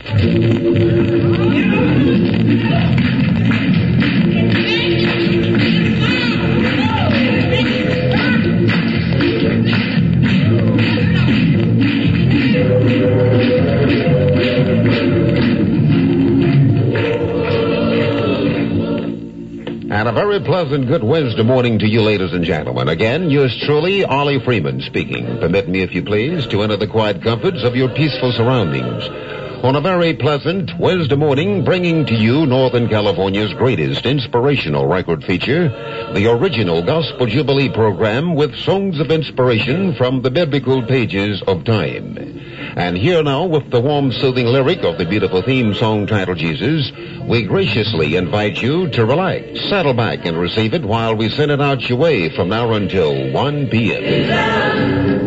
And a very pleasant good Wednesday morning to you, ladies and gentlemen. Again, yours truly, Ollie Freeman speaking. Permit me, if you please, to enter the quiet comforts of your peaceful surroundings. On a very pleasant Wednesday morning, bringing to you Northern California's greatest inspirational record feature, the original Gospel Jubilee program with songs of inspiration from the biblical pages of time. And here now, with the warm, soothing lyric of the beautiful theme song titled Jesus, we graciously invite you to relax, settle back, and receive it while we send it out your way from now until 1 p.m.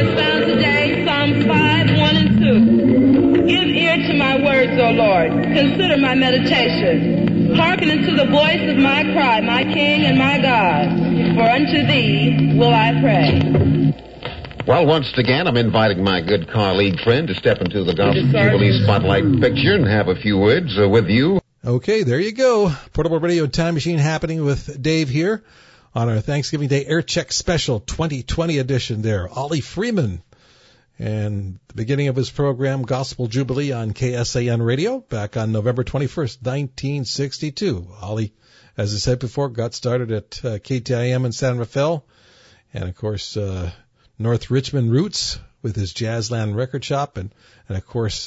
is found today, Psalms 5, 1 and 2. Give ear to my words, O Lord. Consider my meditation. Hearken unto the voice of my cry, my King and my God. For unto thee will I pray. Well, once again, I'm inviting my good colleague friend to step into the Gospel Jubilee Spotlight picture and have a few words with you. Okay, there you go. Portable Radio Time Machine happening with Dave here on our Thanksgiving Day Air Check Special 2020 edition there. Ollie Freeman. And the beginning of his program, Gospel Jubilee on KSAN Radio, back on November 21st, 1962. Ollie, as I said before, got started at KTIM in San Rafael. And, of course, North Richmond roots with his Jazzland record shop. And of course,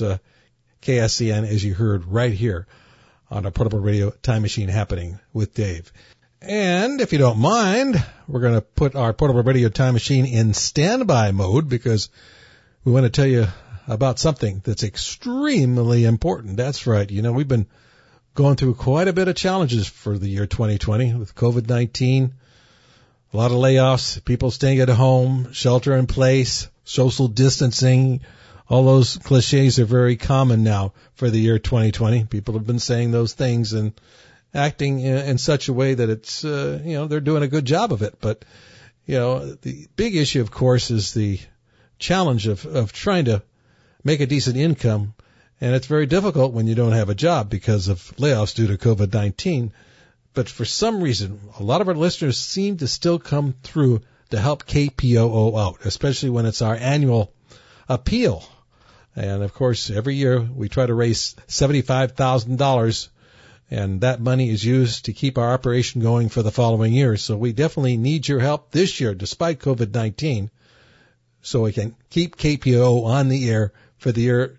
KSAN, as you heard right here on a Portable Radio Time Machine happening with Dave. And if you don't mind, we're going to put our Portable Radio Time Machine in standby mode because we want to tell you about something that's extremely important. That's right. You know, we've been going through quite a bit of challenges for the year 2020 with COVID-19, a lot of layoffs, people staying at home, shelter in place, social distancing. All those cliches are very common now for the year 2020. People have been saying those things and acting in such a way that it's, they're doing a good job of it. But, the big issue, of course, is the challenge of trying to make a decent income. And it's very difficult when you don't have a job because of layoffs due to COVID-19. But for some reason, a lot of our listeners seem to still come through to help KPOO out, especially when it's our annual appeal. And, of course, every year we try to raise $75,000, and that money is used to keep our operation going for the following year. So we definitely need your help this year, despite COVID-19, so we can keep KPOO on the air for the year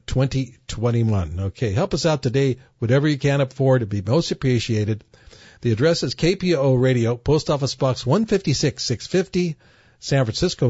2021. Okay, help us out today. Whatever you can afford to be most appreciated. The address is KPOO Radio, Post Office Box 156, 650, San Francisco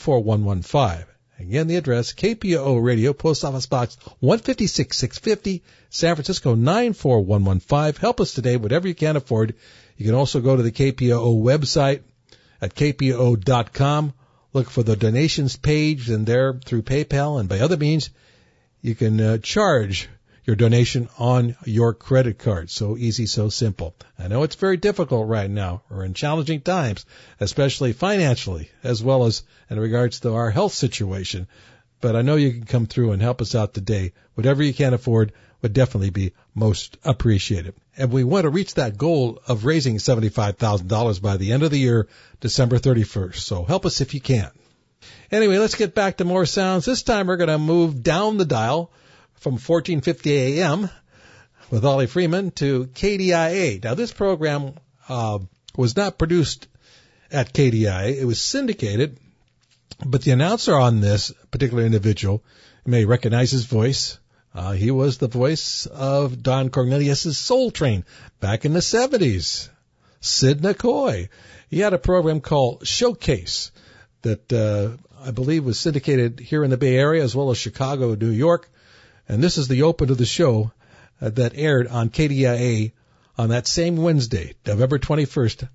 94115. Again, the address, KPOO Radio, Post Office Box 156, 650, San Francisco 94115. Help us today, whatever you can afford. You can also go to the KPOO website at kpoo.com. Look for the donations page, and there through PayPal and by other means, you can charge your donation on your credit card. So easy, so simple. I know it's very difficult right now. We're in challenging times, especially financially, as well as in regards to our health situation. But I know you can come through and help us out today. Whatever you can afford would definitely be most appreciated. And we want to reach that goal of raising $75,000 by the end of the year, December 31st. So help us if you can. Anyway, let's get back to more sounds. This time we're going to move down the dial from 1450 AM with Ollie Freeman to KDIA. Now, this program was not produced at KDIA. It was syndicated, but the announcer on this particular individual, you may recognize his voice. He was the voice of Don Cornelius' Soul Train back in the 70s. Sid McCoy. He had a program called Showcase that I believe was syndicated here in the Bay Area as well as Chicago, New York. And this is the open of the show that aired on KDIA on that same Wednesday, November 21st,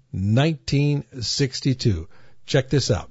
1962. Check this out.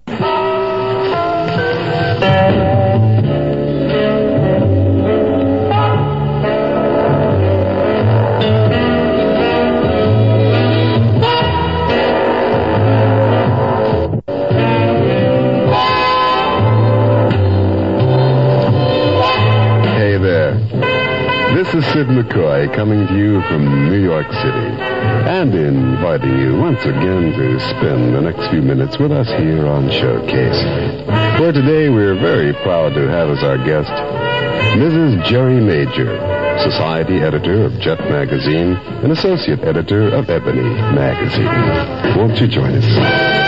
This is Sid McCoy coming to you from New York City and inviting you once again to spend the next few minutes with us here on Showcase. For today, we're very proud to have as our guest Mrs. Jerry Major, Society Editor of Jet Magazine and Associate Editor of Ebony Magazine. Won't you join us?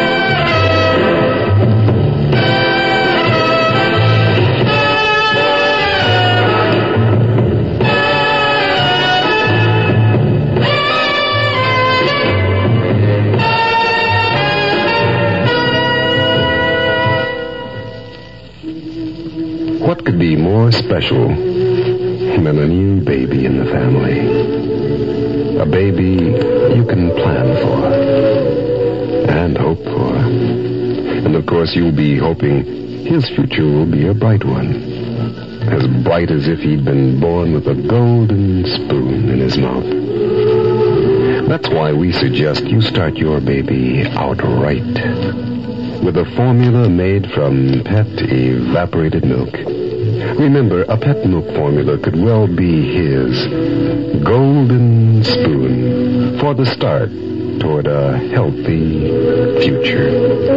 What could be more special than a new baby in the family? A baby you can plan for and hope for. And of course you'll be hoping his future will be a bright one. As bright as if he'd been born with a golden spoon in his mouth. That's why we suggest you start your baby out right. With a formula made from pet evaporated milk. Remember, a pet milk formula could well be his golden spoon for the start toward a healthy future.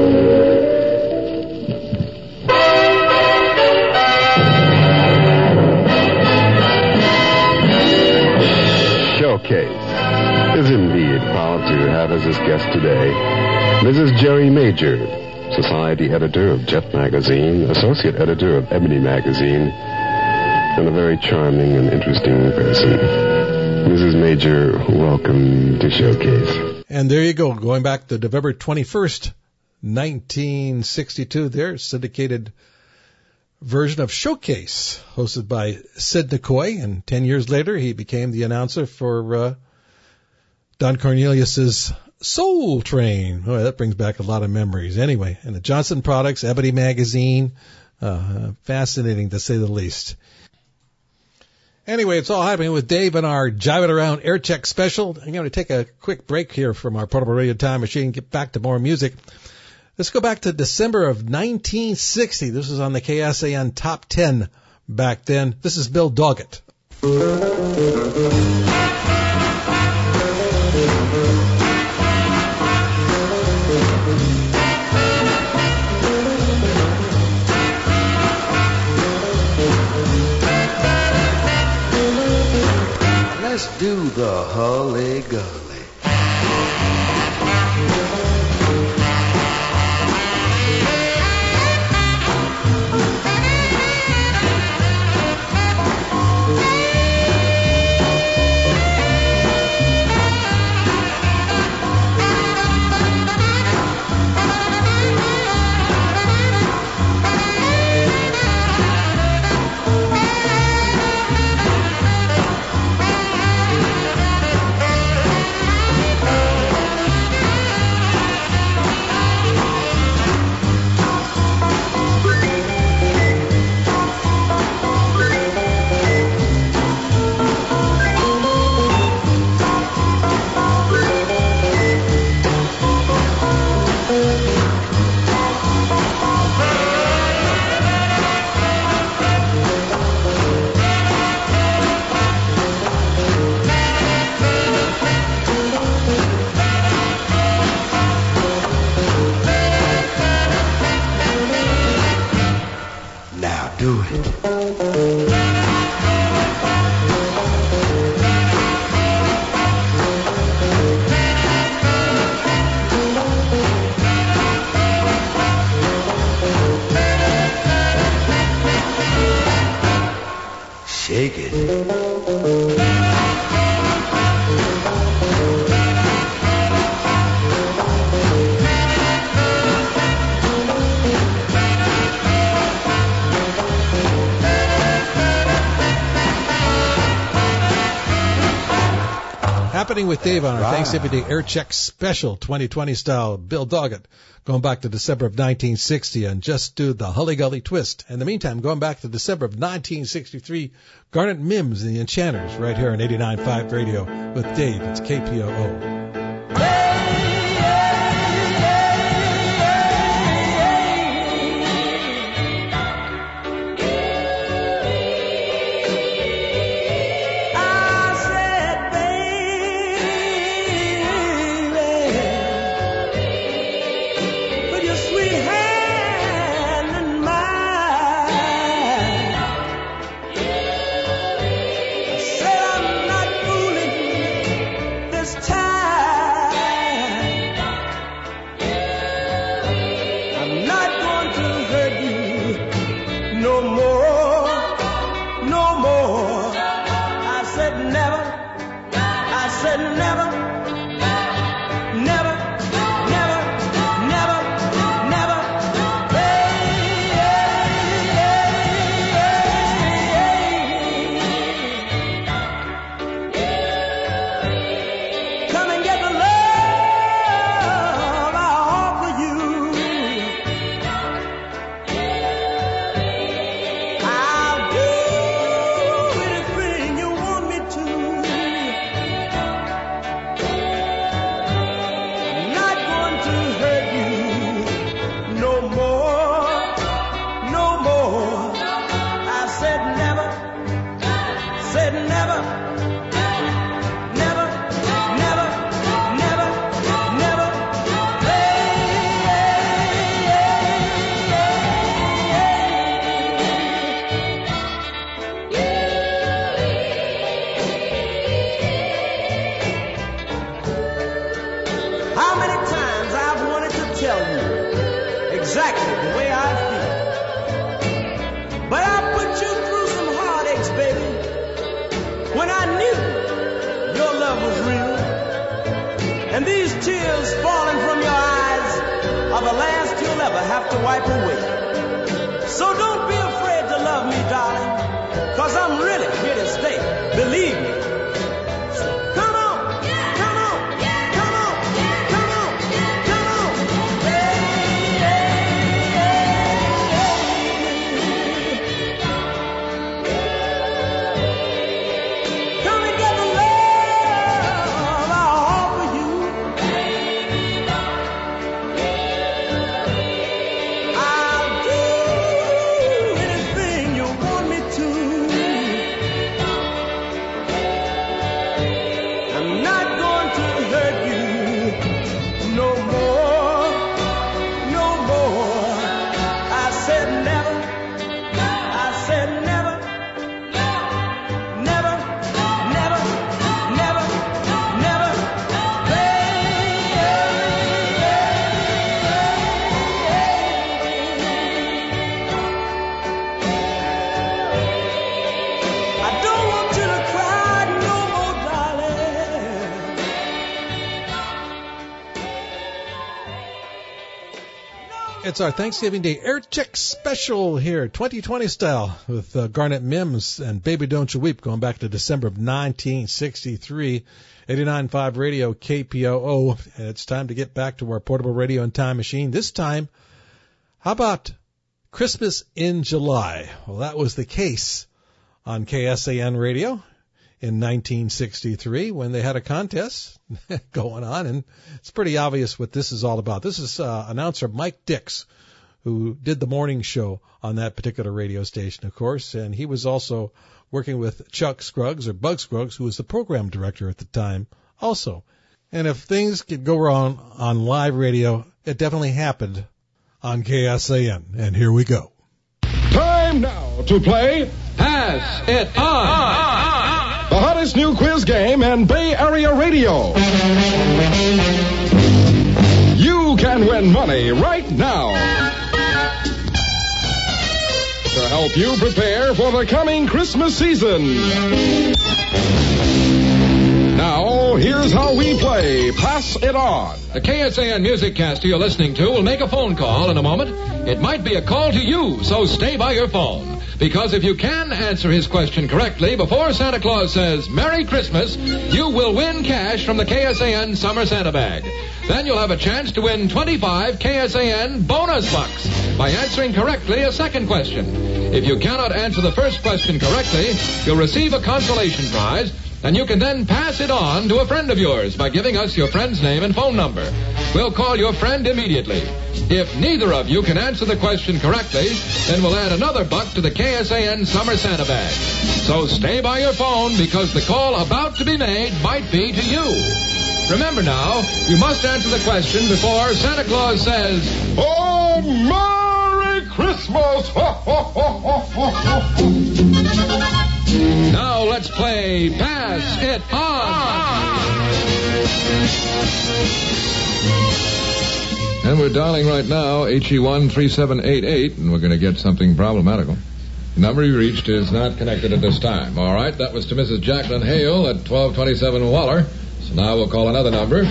Showcase is indeed proud to have as his guest today Mrs. Jerry Major, Society Editor of Jet Magazine, Associate Editor of Ebony Magazine, and a very charming and interesting person. Mrs. Major, welcome to Showcase. And there you go, going back to November 21st, 1962, their syndicated version of Showcase, hosted by Sid McCoy, and 10 years later he became the announcer for Don Cornelius's Soul Train. Boy, that brings back a lot of memories. Anyway, and the Johnson Products, Ebony Magazine, fascinating to say the least. Anyway, it's all happening with Dave and our Jive It Around Air Check special. I'm going to take a quick break here from our portable radio time machine and get back to more music. Let's go back to December of 1960. This was on the KSAN Top 10 back then. This is Bill Doggett. Let's do the Hully Gully. Shake it. Happening with Dave on our Thanksgiving Day Air Check Special 2020 style. Bill Doggett going back to December of 1960 and Just Do the Hully Gully Twist. In the meantime, going back to December of 1963, Garnet Mims and the Enchanters right here on 89.5 Radio with Dave. It's KPOO. tears falling from your eyes are the last you'll ever have to wipe away. So don't be afraid to love me, darling, 'cause I'm really here to stay. Believe me. So come on, come on, come on, come on, come on. Hey, hey, hey. Come and get the love I offer you. I'll do anything you want me to. I'm not going to hurt you no more, no more. I said never, I said never, never, never, never, never. I don't want you to cry no more, darling. It's our Thanksgiving Day Air Check Special here, 2020 style, with Garnet Mims and Baby Don't You Weep, going back to December of 1963. 89.5 Radio, KPOO. And it's time to get back to our portable radio and time machine. This time, how about Christmas in July? Well, that was the case on KSAN Radio in 1963 when they had a contest going on, and it's pretty obvious what this is all about. This is announcer Mike Dix, who did the morning show on that particular radio station, of course, and he was also working with Chuck Scruggs, or Bug Scruggs, who was the program director at the time also. And if things could go wrong on live radio, it definitely happened on KSAN, and here we go. Time now to play Pass It On. The hottest new quiz game in Bay Area radio. You can win money right now. To help you prepare for the coming Christmas season. Now, here's how we play Pass It On. The KSAN Musiccaster you're listening to will make a phone call in a moment. It might be a call to you, so stay by your phone. Because if you can answer his question correctly before Santa Claus says Merry Christmas, you will win cash from the KSAN Summer Santa Bag. Then you'll have a chance to win 25 KSAN bonus bucks by answering correctly a second question. If you cannot answer the first question correctly, you'll receive a consolation prize, and you can then pass it on to a friend of yours by giving us your friend's name and phone number. We'll call your friend immediately. If neither of you can answer the question correctly, then we'll add another buck to the KSAN Summer Santa Bag. So stay by your phone, because the call about to be made might be to you. Remember now, you must answer the question before Santa Claus says, Oh, Merry Christmas! Now let's play Pass It On. And we're dialing right now, HE1 3788, and we're going to get something problematical. The number you reached is not connected at this time. All right, that was to Mrs. Jacqueline Hale at 1227 Waller. So now we'll call another number.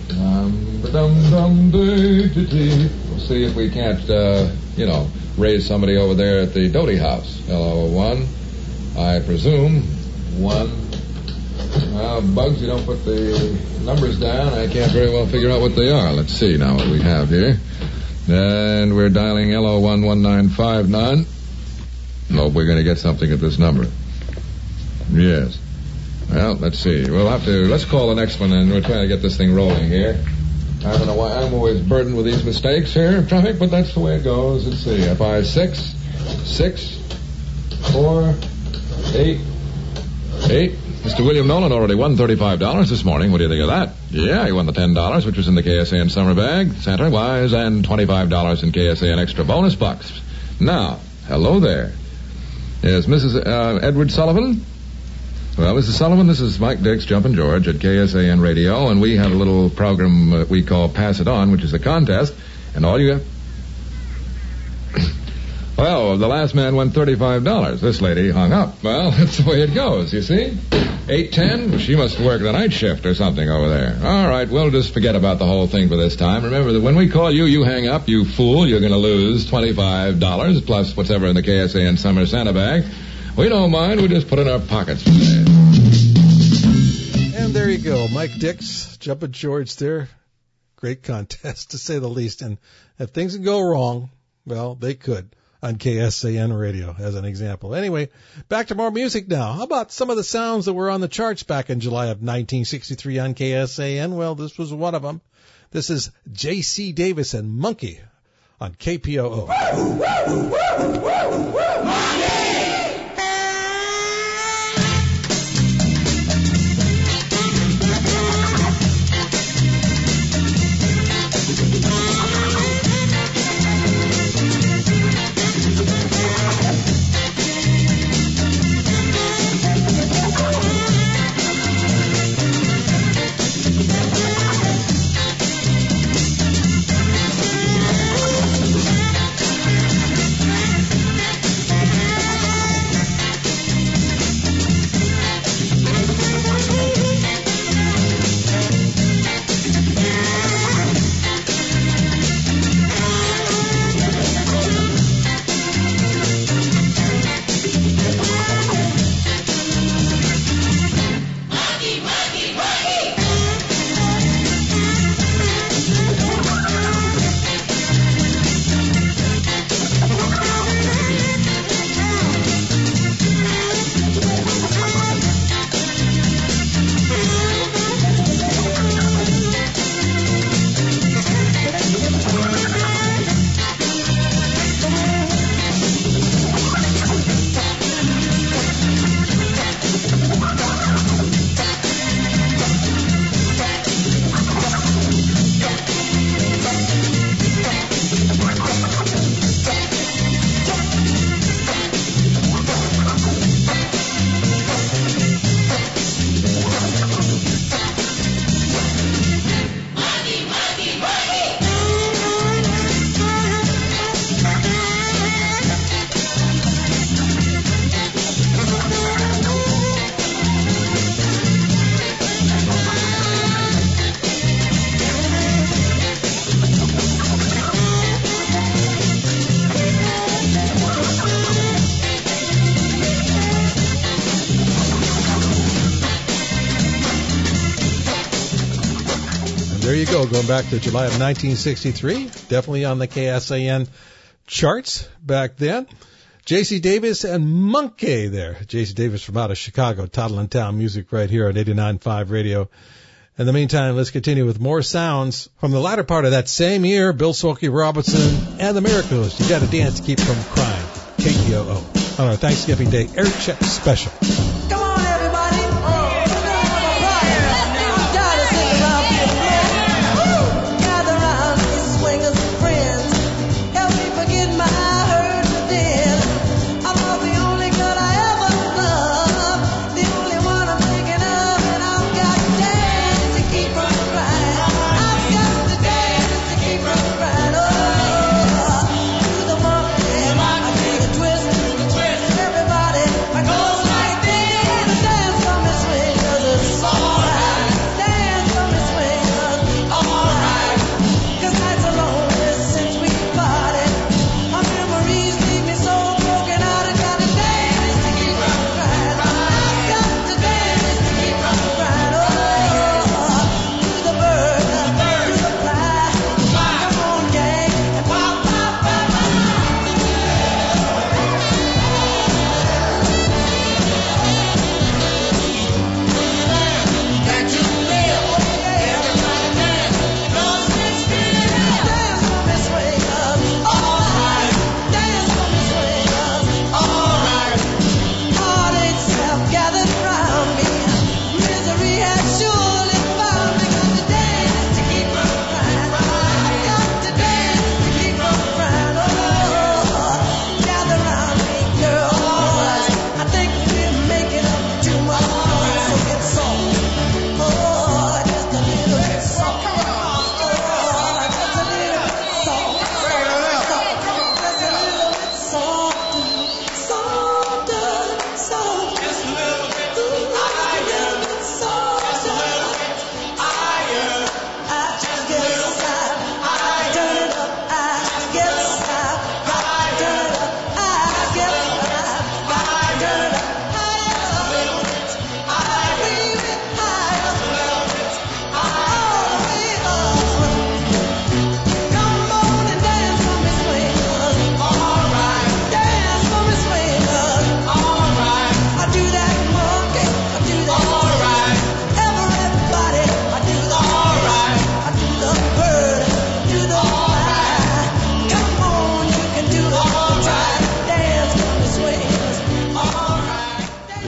We'll see if we can't, raise somebody over there at the Doty House. LO1, I presume, 1. Bugs, you don't put the numbers down. I can't very well figure out what they are. Let's see now what we have here. And we're dialing LO11959. Nope, we're going to get something at this number. Yes. Well, let's see. Let's call the next one, and we're trying to get this thing rolling here. I don't know why I'm always burdened with these mistakes here in traffic, but that's the way it goes. Let's see. FI 6, 4, 8. Mr. William Nolan already won $35 this morning. What do you think of that? Yeah, he won the $10, which was in the KSAN summer bag, Santa-wise, and $25 in KSAN extra bonus bucks. Now, hello there. Is Mrs. Edward Sullivan? Well, Mrs. Sullivan, this is Mike Dix, Jumpin' George at KSAN Radio, and we have a little program we call Pass It On, which is a contest, and all you Well, the last man won $35. This lady hung up. Well, that's the way it goes, you see? 8:10, she must work the night shift or something over there. All right, we'll just forget about the whole thing for this time. Remember that when we call you, you hang up, you fool. You're going to lose $25 plus whatever in the KSAN Summer Santa bag. We don't mind. We just put it in our pockets for that. And there you go. Mike Dix, Jumpin' George there. Great contest, to say the least. And if things can go wrong, well, they could on KSAN radio, as an example. Anyway, back to more music now. How about some of the sounds that were on the charts back in July of 1963 on KSAN? Well, this was one of them. This is J.C. Davis and Monkey on KPOO. There you go, going back to July of 1963, definitely on the KSAN charts back then. J.C. Davis and Monkey there. J.C. Davis from out of Chicago, Toddlin' Town music right here on 89.5 Radio. In the meantime, let's continue with more sounds from the latter part of that same year. Bill Smokey Robinson and the Miracles. You Gotta Dance to Keep From Crying. KPOO on our Thanksgiving Day Air Check Special. Everybody goes like this.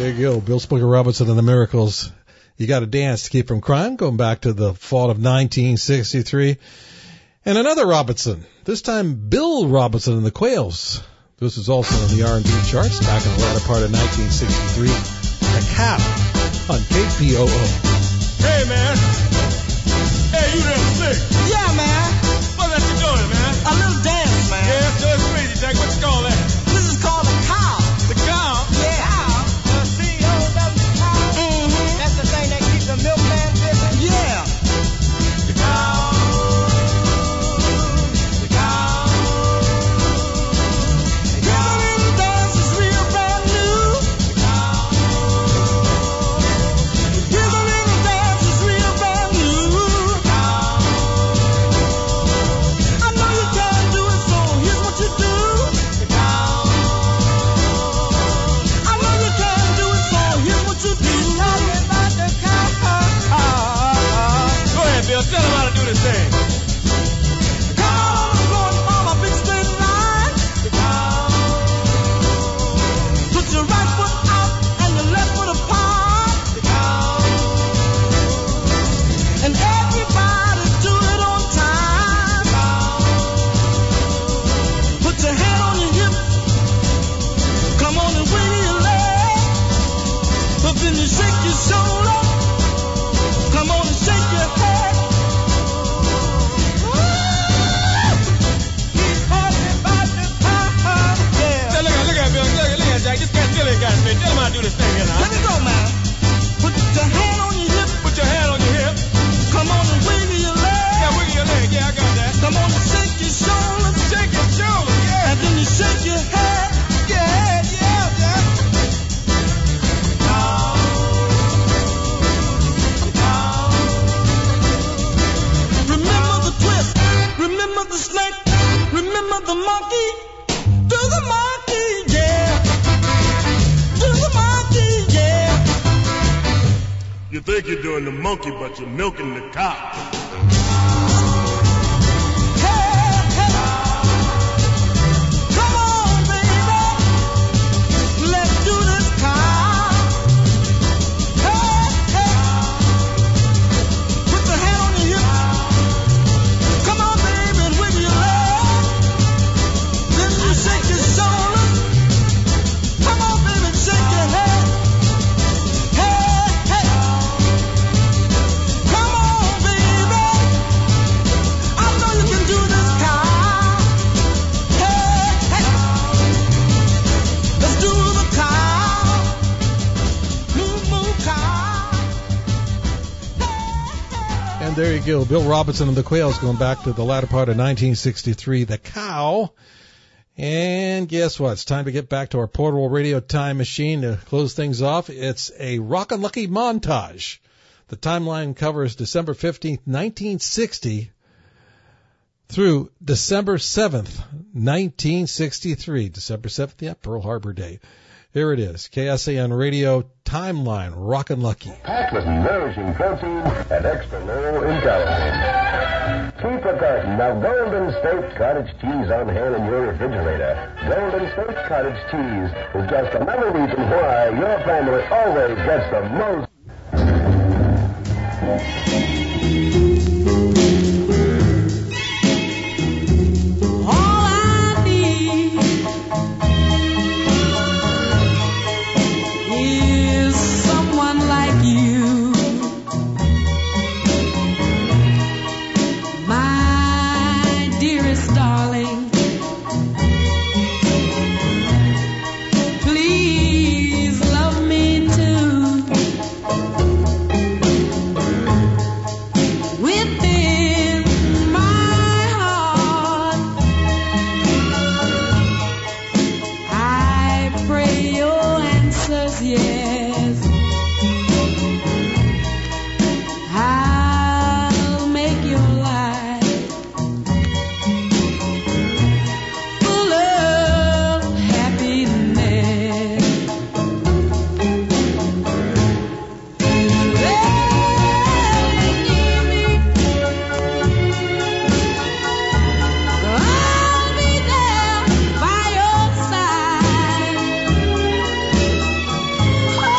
There you go. Bill Smokey Robinson and the Miracles. You Got to Dance to Keep from Crying, going back to the fall of 1963. And another Robinson, this time Bill Robinson and the Quails. This was also on the R&B charts back in the latter part of 1963. The Cow on KPOO. Hey, man. Hey, you there sick? Yeah, man. What that you doing, man? A little dance, man. Yeah, so it's crazy, Jack. What you call that? This is called a cow. The cow? Yeah. Mm-hmm. That's the thing that keeps the milkman busy? Yeah. The cow. The cow. The cow. This little dance is real brand new. The cow. This little dance is real brand new. The cow. I know you can't do it, so here's what you do. The cow. I know you can't do it, so here's what you do. Talking about the cow. Go ahead, Bill. Tell him how to do this thing. Come on, going on a big straight line. The cow. Put your right foot out and your left foot apart. The cow. And everybody do it on time. Put your hand on your hip. Come on and wiggle your leg. But then you shake your shoulder. Come on and shake your head. He's talking about the time. Yeah. Say, look at Bill. Look at Jack. This cat still ain't got it straight. Tell him how to do this thing here now. Let me go, man. Put your hand on your hip. Put your hand on your hip. Come on and wiggle your leg. Yeah, wiggle your leg. Yeah, I got that. Come on and shake your shoulders. Shake your shoulders. Yeah. And then you shake your head. Yeah, yeah, yeah. Remember the twist. Remember the snake. Remember the monkey. Do the monkey, yeah. Do the monkey, yeah. You think you're doing the monkey, but you're milking the cow. Hey, hey. Come on, baby. Let's do this cow. Hey, hey. Put your hand on your hip. Come on, baby, and wiggle your leg. Then you shake your shoulders. Come on, baby, and shake your head. Hey, hey. Come on, baby. I know you can do this, cow. Hey, hey. Let's do the cow. Move, move, cow. And there you go. Bill Robinson and the Quails going back to the latter part of 1963. The Cow. And guess what? It's time to get back to our portable radio time machine to close things off. It's a Rockin' Lucky montage. The timeline covers December 15th, 1960 through December 7th, 1963. December 7th, yeah, Pearl Harbor Day. Here it is. KSAN Radio Timeline, Rockin' Lucky. Packed with nourishing protein and extra low in calories. Keep a carton of Golden State Cottage Cheese on hand in your refrigerator. Golden State Cottage Cheese is just another reason why your family always gets the most. All I need is someone like you, my dearest darling. Please love me too. Within my heart, I pray your answer's yes. I'll make your life full of happiness. I'll be there by your side. Oh,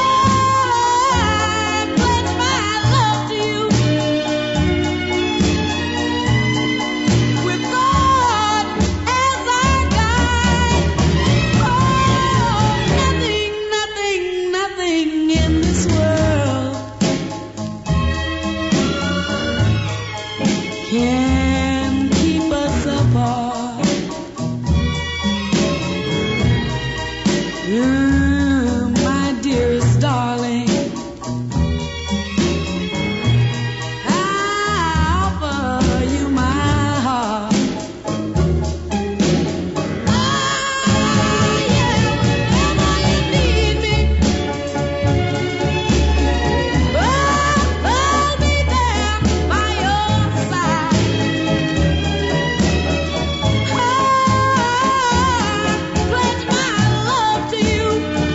My dearest darling, I offer you my heart. Oh, yeah, whenever you need me, I'll be there by your side. Pledge my love to you.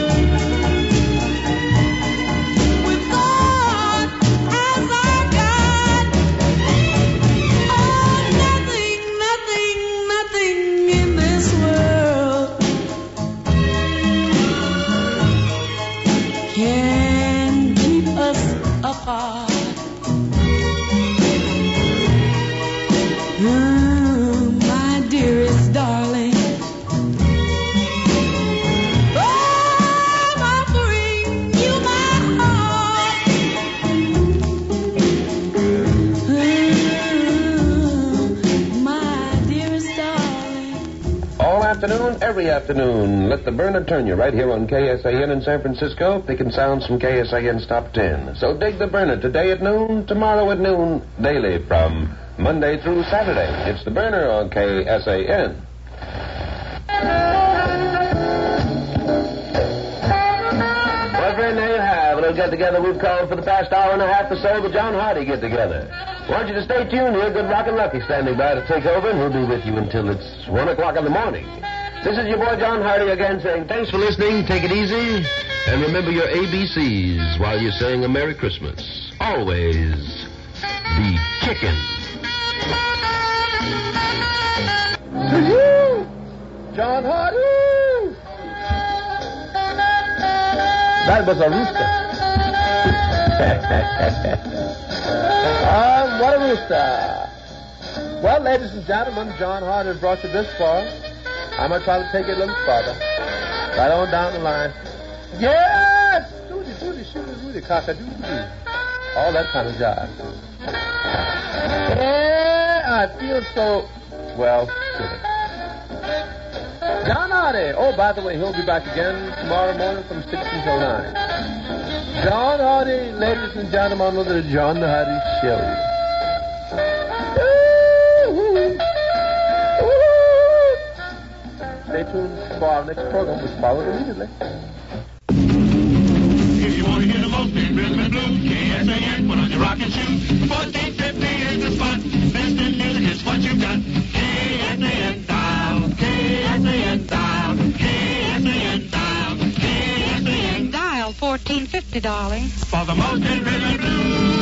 With God as our guide. Oh, nothing in this world can keep us apart. My dearest darling, I'm offering you my heart. My dearest darling. All afternoon, every afternoon, let the burner turn you right here on KSAN in San Francisco, picking sounds from KSAN's top 10. So dig the burner today at noon, tomorrow at noon, daily from Monday through Saturday. It's the burner on KSAN. Well, friend, there you have a little get-together we've called for the past hour and a half or so, the John Hardy get-together. Want you to stay tuned here. Good Rockin' Lucky standing by to take over, and we'll be with you until it's 1 o'clock in the morning. This is your boy John Hardy again saying thanks for listening, take it easy, and remember your ABCs while you're saying a Merry Christmas. Always be chicken. John Hardy! That was a rooster. What a rooster. Well, ladies and gentlemen, John Hardy has brought you this far. I'm going to try to take it a little farther. Right on down the line. Yes! Shooty, cock-a-doodle-doo. All that kind of jive. Yeah, I feel so, well, silly. John Hardy. Oh, by the way, he'll be back again tomorrow morning from 6 until 9. John Hardy, ladies and gentlemen, on the John Hardy Show. Stay tuned for our next program, which follows immediately. If you want to hear the most in rhythm and blues, KSAN, put on your rocking shoes. 1450 is the spot. Best in music is what you've got. KSAN down, KSAN down, KSAN down, KSAN. Dial 1450, darling. For the most in rhythm and blues.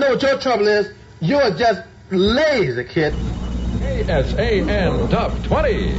know what your trouble is. You're just lazy, kid. KSAN Top 20.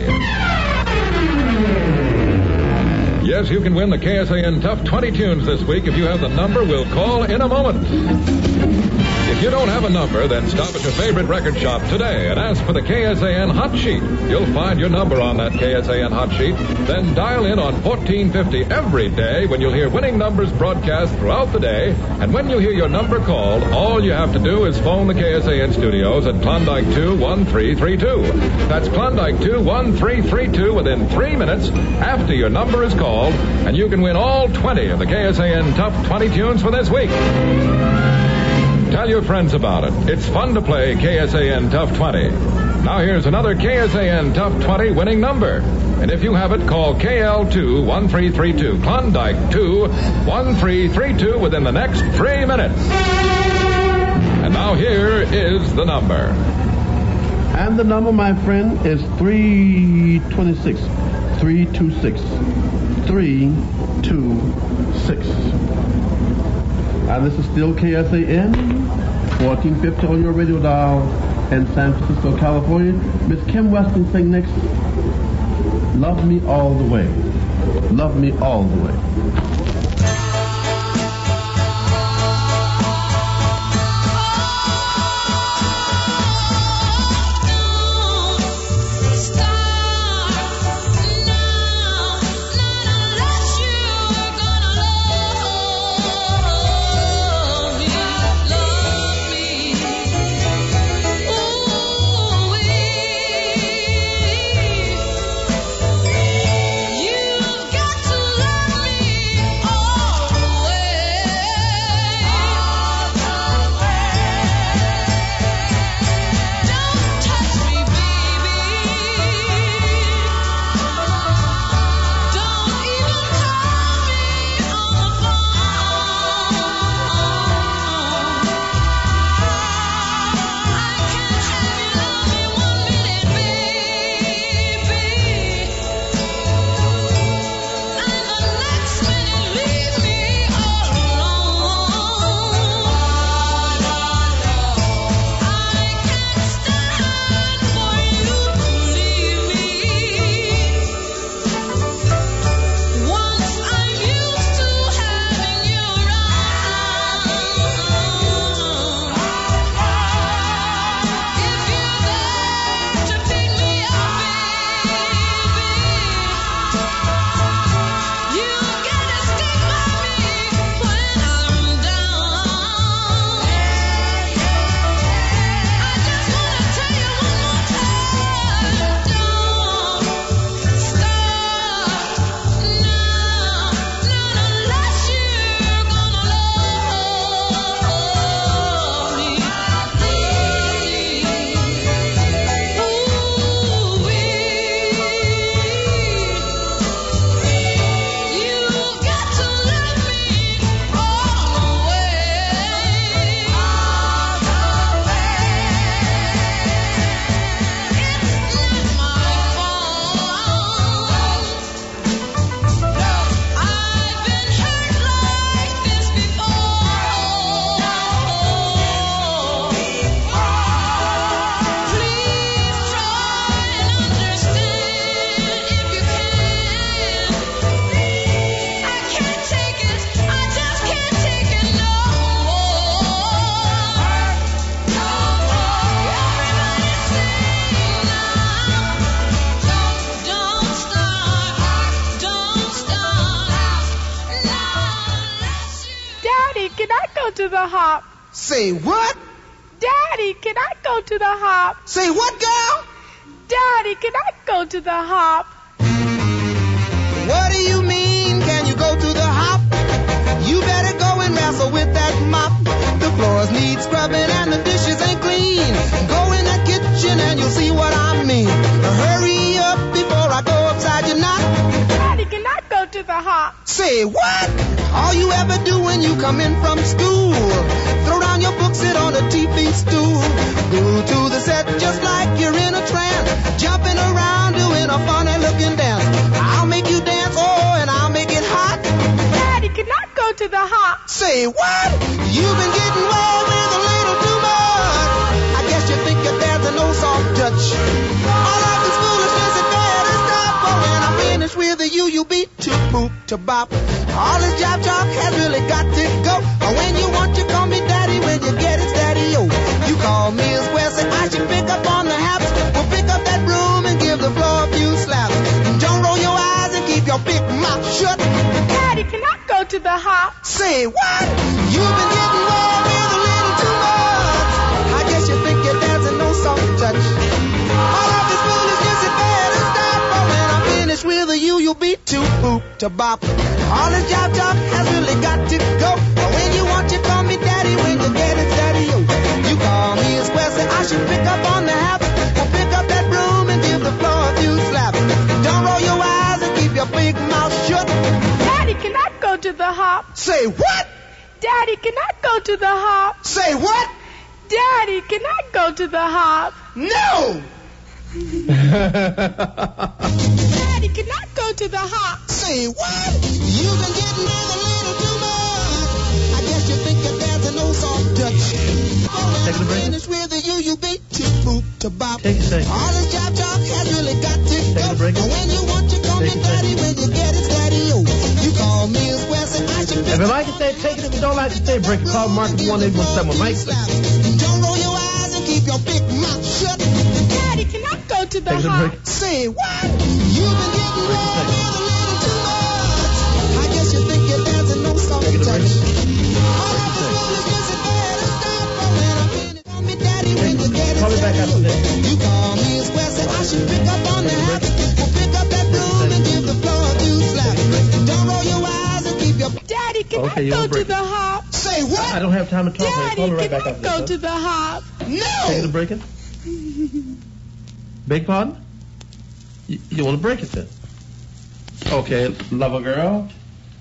Yes, you can win the KSAN Top 20 tunes this week if you have the number we'll call in a moment. If you don't have a number, then stop at your favorite record shop today and ask for the KSAN Hot Sheet. You'll find your number on that KSAN Hot Sheet. Then dial in on 1450 every day when you'll hear winning numbers broadcast throughout the day. And when you hear your number called, all you have to do is phone the KSAN studios at Klondike 21332. That's Klondike 21332 within 3 minutes after your number is called, and you can win all 20 of the KSAN Top 20 tunes for this week. Tell your friends about it. It's fun to play KSAN Top 20. Now here's another KSAN Top 20 winning number. And if you have it, call KL21332, Klondike 21332 within the next 3 minutes. And now here is the number. And the number, my friend, is 326. 326. 326. And this is still KSAN, 1450 on your radio dial in San Francisco, California. Miss Kim Weston sing next. Love Me All the Way. Love Me All the Way. to the hop? Say what? Daddy, can I go to the hop? Say what, girl? Daddy, can I go to the hop? What do you mean, can you go to the hop? You better go and wrestle with that mop. The floors need scrubbing and the dishes ain't clean. Go in that kitchen and you'll see what I mean. Hurry up before I go upside your knot. Daddy, can I go to the hop? Say what? All you ever do when you come in from school, throw down your book, sit on a TV stool, go to the set just like you're in a trance, jumping around doing a funny looking dance. I'll make you dance, oh, and I'll make it hot. Daddy, can I go to the hop? Say what? You've been getting way with a lady you beat to poop to bop. All this job talk has really got to go. Or when you want, you call me daddy. When you get it, daddy, yo. You call me as well, say I should pick up on the haps. Well, pick up that broom and give the floor a few slaps. Don't roll your eyes and keep your big mouth shut. Daddy, can I go to the hop? Say what? You've been getting wild with a little too much. I guess you think your dad's a no soft touch. All of this foolishness is better stop. But when I'm finished with you, you'll be too poop to bop. All this job talk has really got to go. But when you want, you call me daddy. When you get it, daddy, yo. You call me as well, say I should pick up on the haps. Well, pick up that broom and give the floor a few slaps. Don't roll your eyes and keep your big mouth shut. Daddy, can I go to the hop? Say what? Daddy, can I go to the hop? Say what? Daddy, can I go to the hop? No! Daddy, can I go to the hop? Say what? You've been getting on a little too much. I guess you think your dad's a no soft touch. Taking a break? Finish with you beat to poop to bop. Take a second. All this job talk has really got to Taking go. a break? And when you want, you call me daddy. When you get it, daddy, yo. You call me as well, say I should pick If you like to say take it, if you don't like to say break it, call Marcus 1-817 Mike. Don't roll your eyes and keep your big mouth shut. Daddy, can I go to the Take a hop? break. Say what? You've been getting wild with a little too much. I guess you think your dad's a no soft Take a touch. break. All of this foolishness is better stop. But when I'm finished, call me daddy. When you get it, Call me back after this. you call me as well, say I should pick up on the haps. Well, pick up that broom and give the floor a few slaps. Don't roll your eyes and keep your... Daddy, can Okay, I you'll go to break. the hop? Say what? I don't have time to talk. Daddy, Call me right can back I after go this. to the hop? Taking a No! break it? Beg pardon? You want to break it then? Okay, lover girl.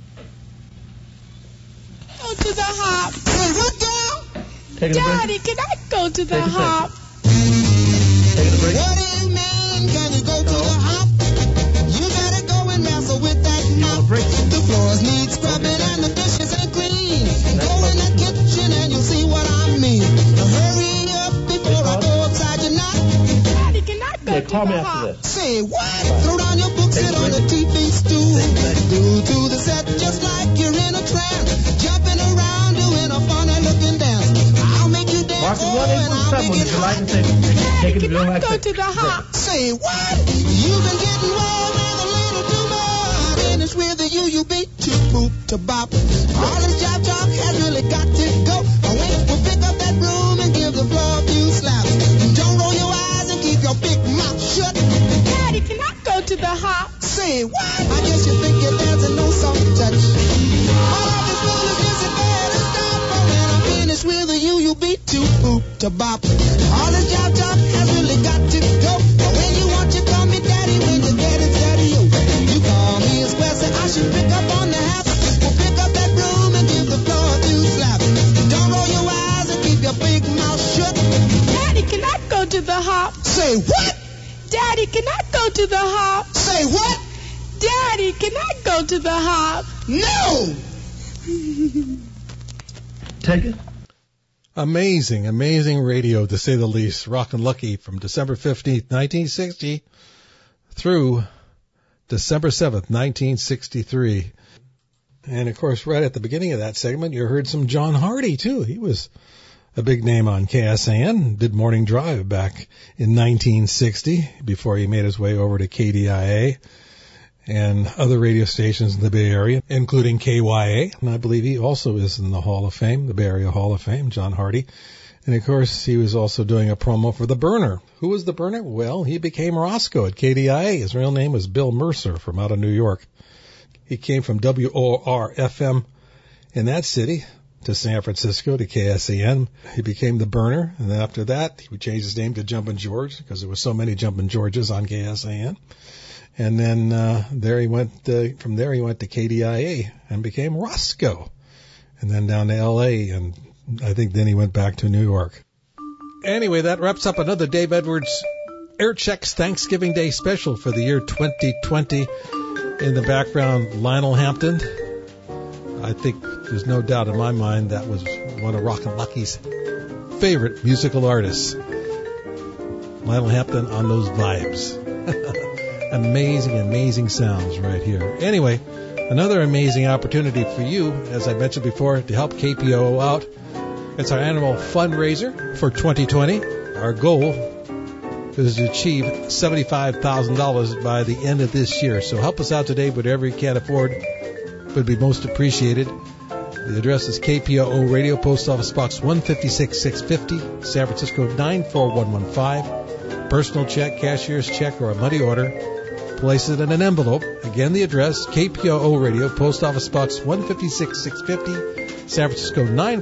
Go to the hop. Say what, girl? Taking a break? Daddy, can I go to the Take a hop? Taking a break? What do you mean? Can you go to the hop? You gotta go and wrestle with that mop. The floors need scrubbing and the dishes ain't clean. Go in the kitchen and you'll see what I mean. Hurry up before I go upside your knot. Daddy, can I go Yeah, to call me the after hop? this. Say what? Throw down your book, sit on the TV stool. Do to the set just like you're in a trance. Jumping around doing a funny looking dance. I'll make you dance. Marcus Oh, and I'll 1-817 make if it you like hot. to say take it if you don't like Go to to the hop. Say what? You've been getting wild with a little too much. Finish with you beat to poop to bop. All this job talk has really got to go. Away, we'll pick up that broom and give the floor a few slaps. Don't roll your eyes and keep your big mouth shut. Daddy, can I go to the hop? Say what? I guess you think your dad's a no soft touch. All of this foolishness is better stop. But when I'm finished with you beat to poop to bop. All this job talk has really got to go. But when you want, you call me daddy. When you get it, daddy, yo. You call me as well, say I should pick up on the haps. Well, pick up that broom and give the floor a few slaps. Don't roll your eyes and keep your big mouth shut. Daddy, can I go to the hop? Say what? Daddy, can I go to the hop? Say what? Daddy, can I go to the hop? No! Take it. Amazing, amazing radio, to say the least. Rockin' Lucky from December 15th, 1960 through December 7th, 1963. And, of course, right at the beginning of that segment, you heard some John Hardy, too. He was a big name on KSAN, did Morning Drive back in 1960 before he made his way over to KDIA and other radio stations in the Bay Area, including KYA. And I believe he also is in the Hall of Fame, the Bay Area Hall of Fame, John Hardy. And, of course, he was also doing a promo for The Burner. Who was The Burner? Well, he became Roscoe at KDIA. His real name was Bill Mercer from out of New York. He came from WOR-FM in that city to San Francisco to KSAN. He became The Burner. And then after that, he changed his name to Jumpin' George because there were so many Jumpin' Georges on KSAN. And then there he went. From there he went to KDIA and became Roscoe, and then down to L.A. And I think then he went back to New York. Anyway, that wraps up another Dave Edwards Air Checks Thanksgiving Day special for the year 2020. In the background, Lionel Hampton. I think there's no doubt in my mind that was one of Rockin' Lucky's favorite musical artists. Lionel Hampton on those vibes. amazing sounds right here. Anyway, another amazing opportunity for you, as I mentioned before, to help KPOO out. It's our annual fundraiser for 2020. Our goal is to achieve $75,000 by the end of this year. So help us out today, whatever you can afford would be most appreciated. The address is KPOO Radio, Post Office Box 156-650, San Francisco 94115. Personal check, cashier's check, or a money order. Place it in an envelope. Again, the address, KPOO Radio, Post Office Box 156-650, San Francisco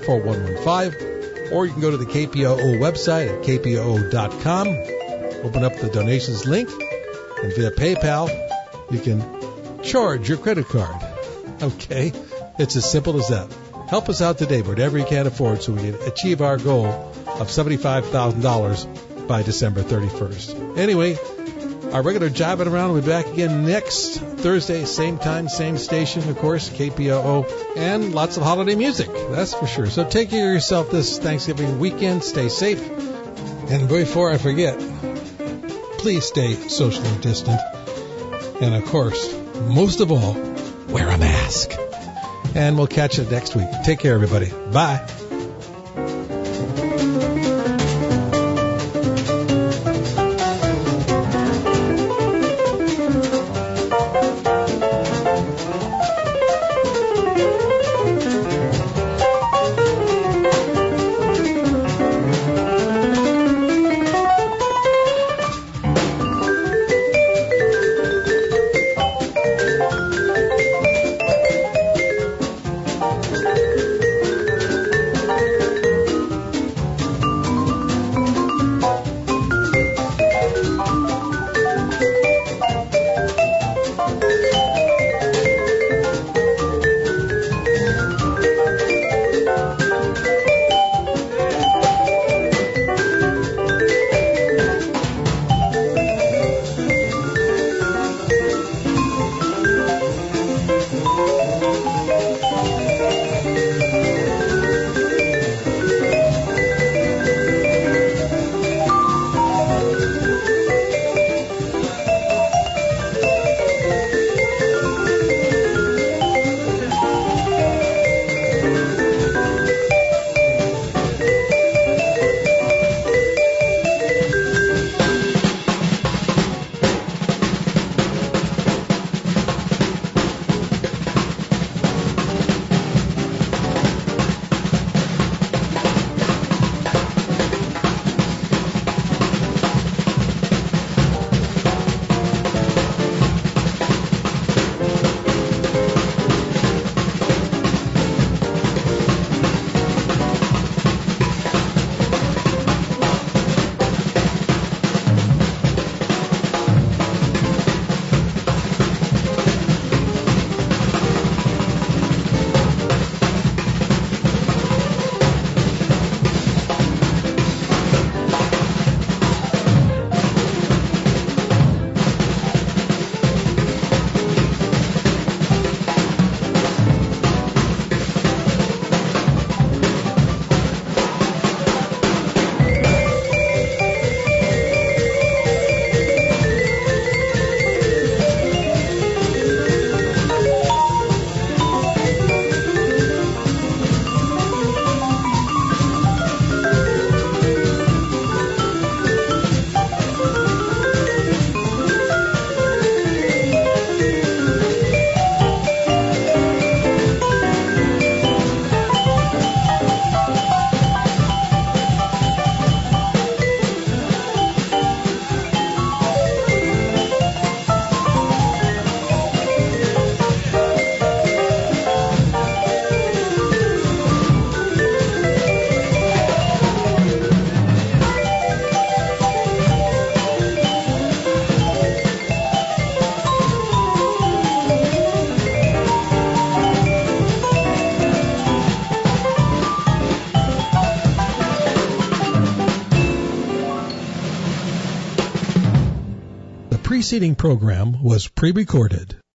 94115. Or you can go to the KPOO website at kpoo.com. Open up the donations link, and via PayPal, you can charge your credit card. Okay? It's as simple as that. Help us out today, whatever you can afford, so we can achieve our goal of $75,000 by December 31st. Anyway, our regular Jiving Around will be back again next Thursday, same time, same station, of course, KPOO, and lots of holiday music, that's for sure. So take care of yourself this Thanksgiving weekend. Stay safe. And before I forget, please stay socially distant. And, of course, most of all, wear a mask. And we'll catch you next week. Take care, everybody. Bye. preceding program was pre-recorded.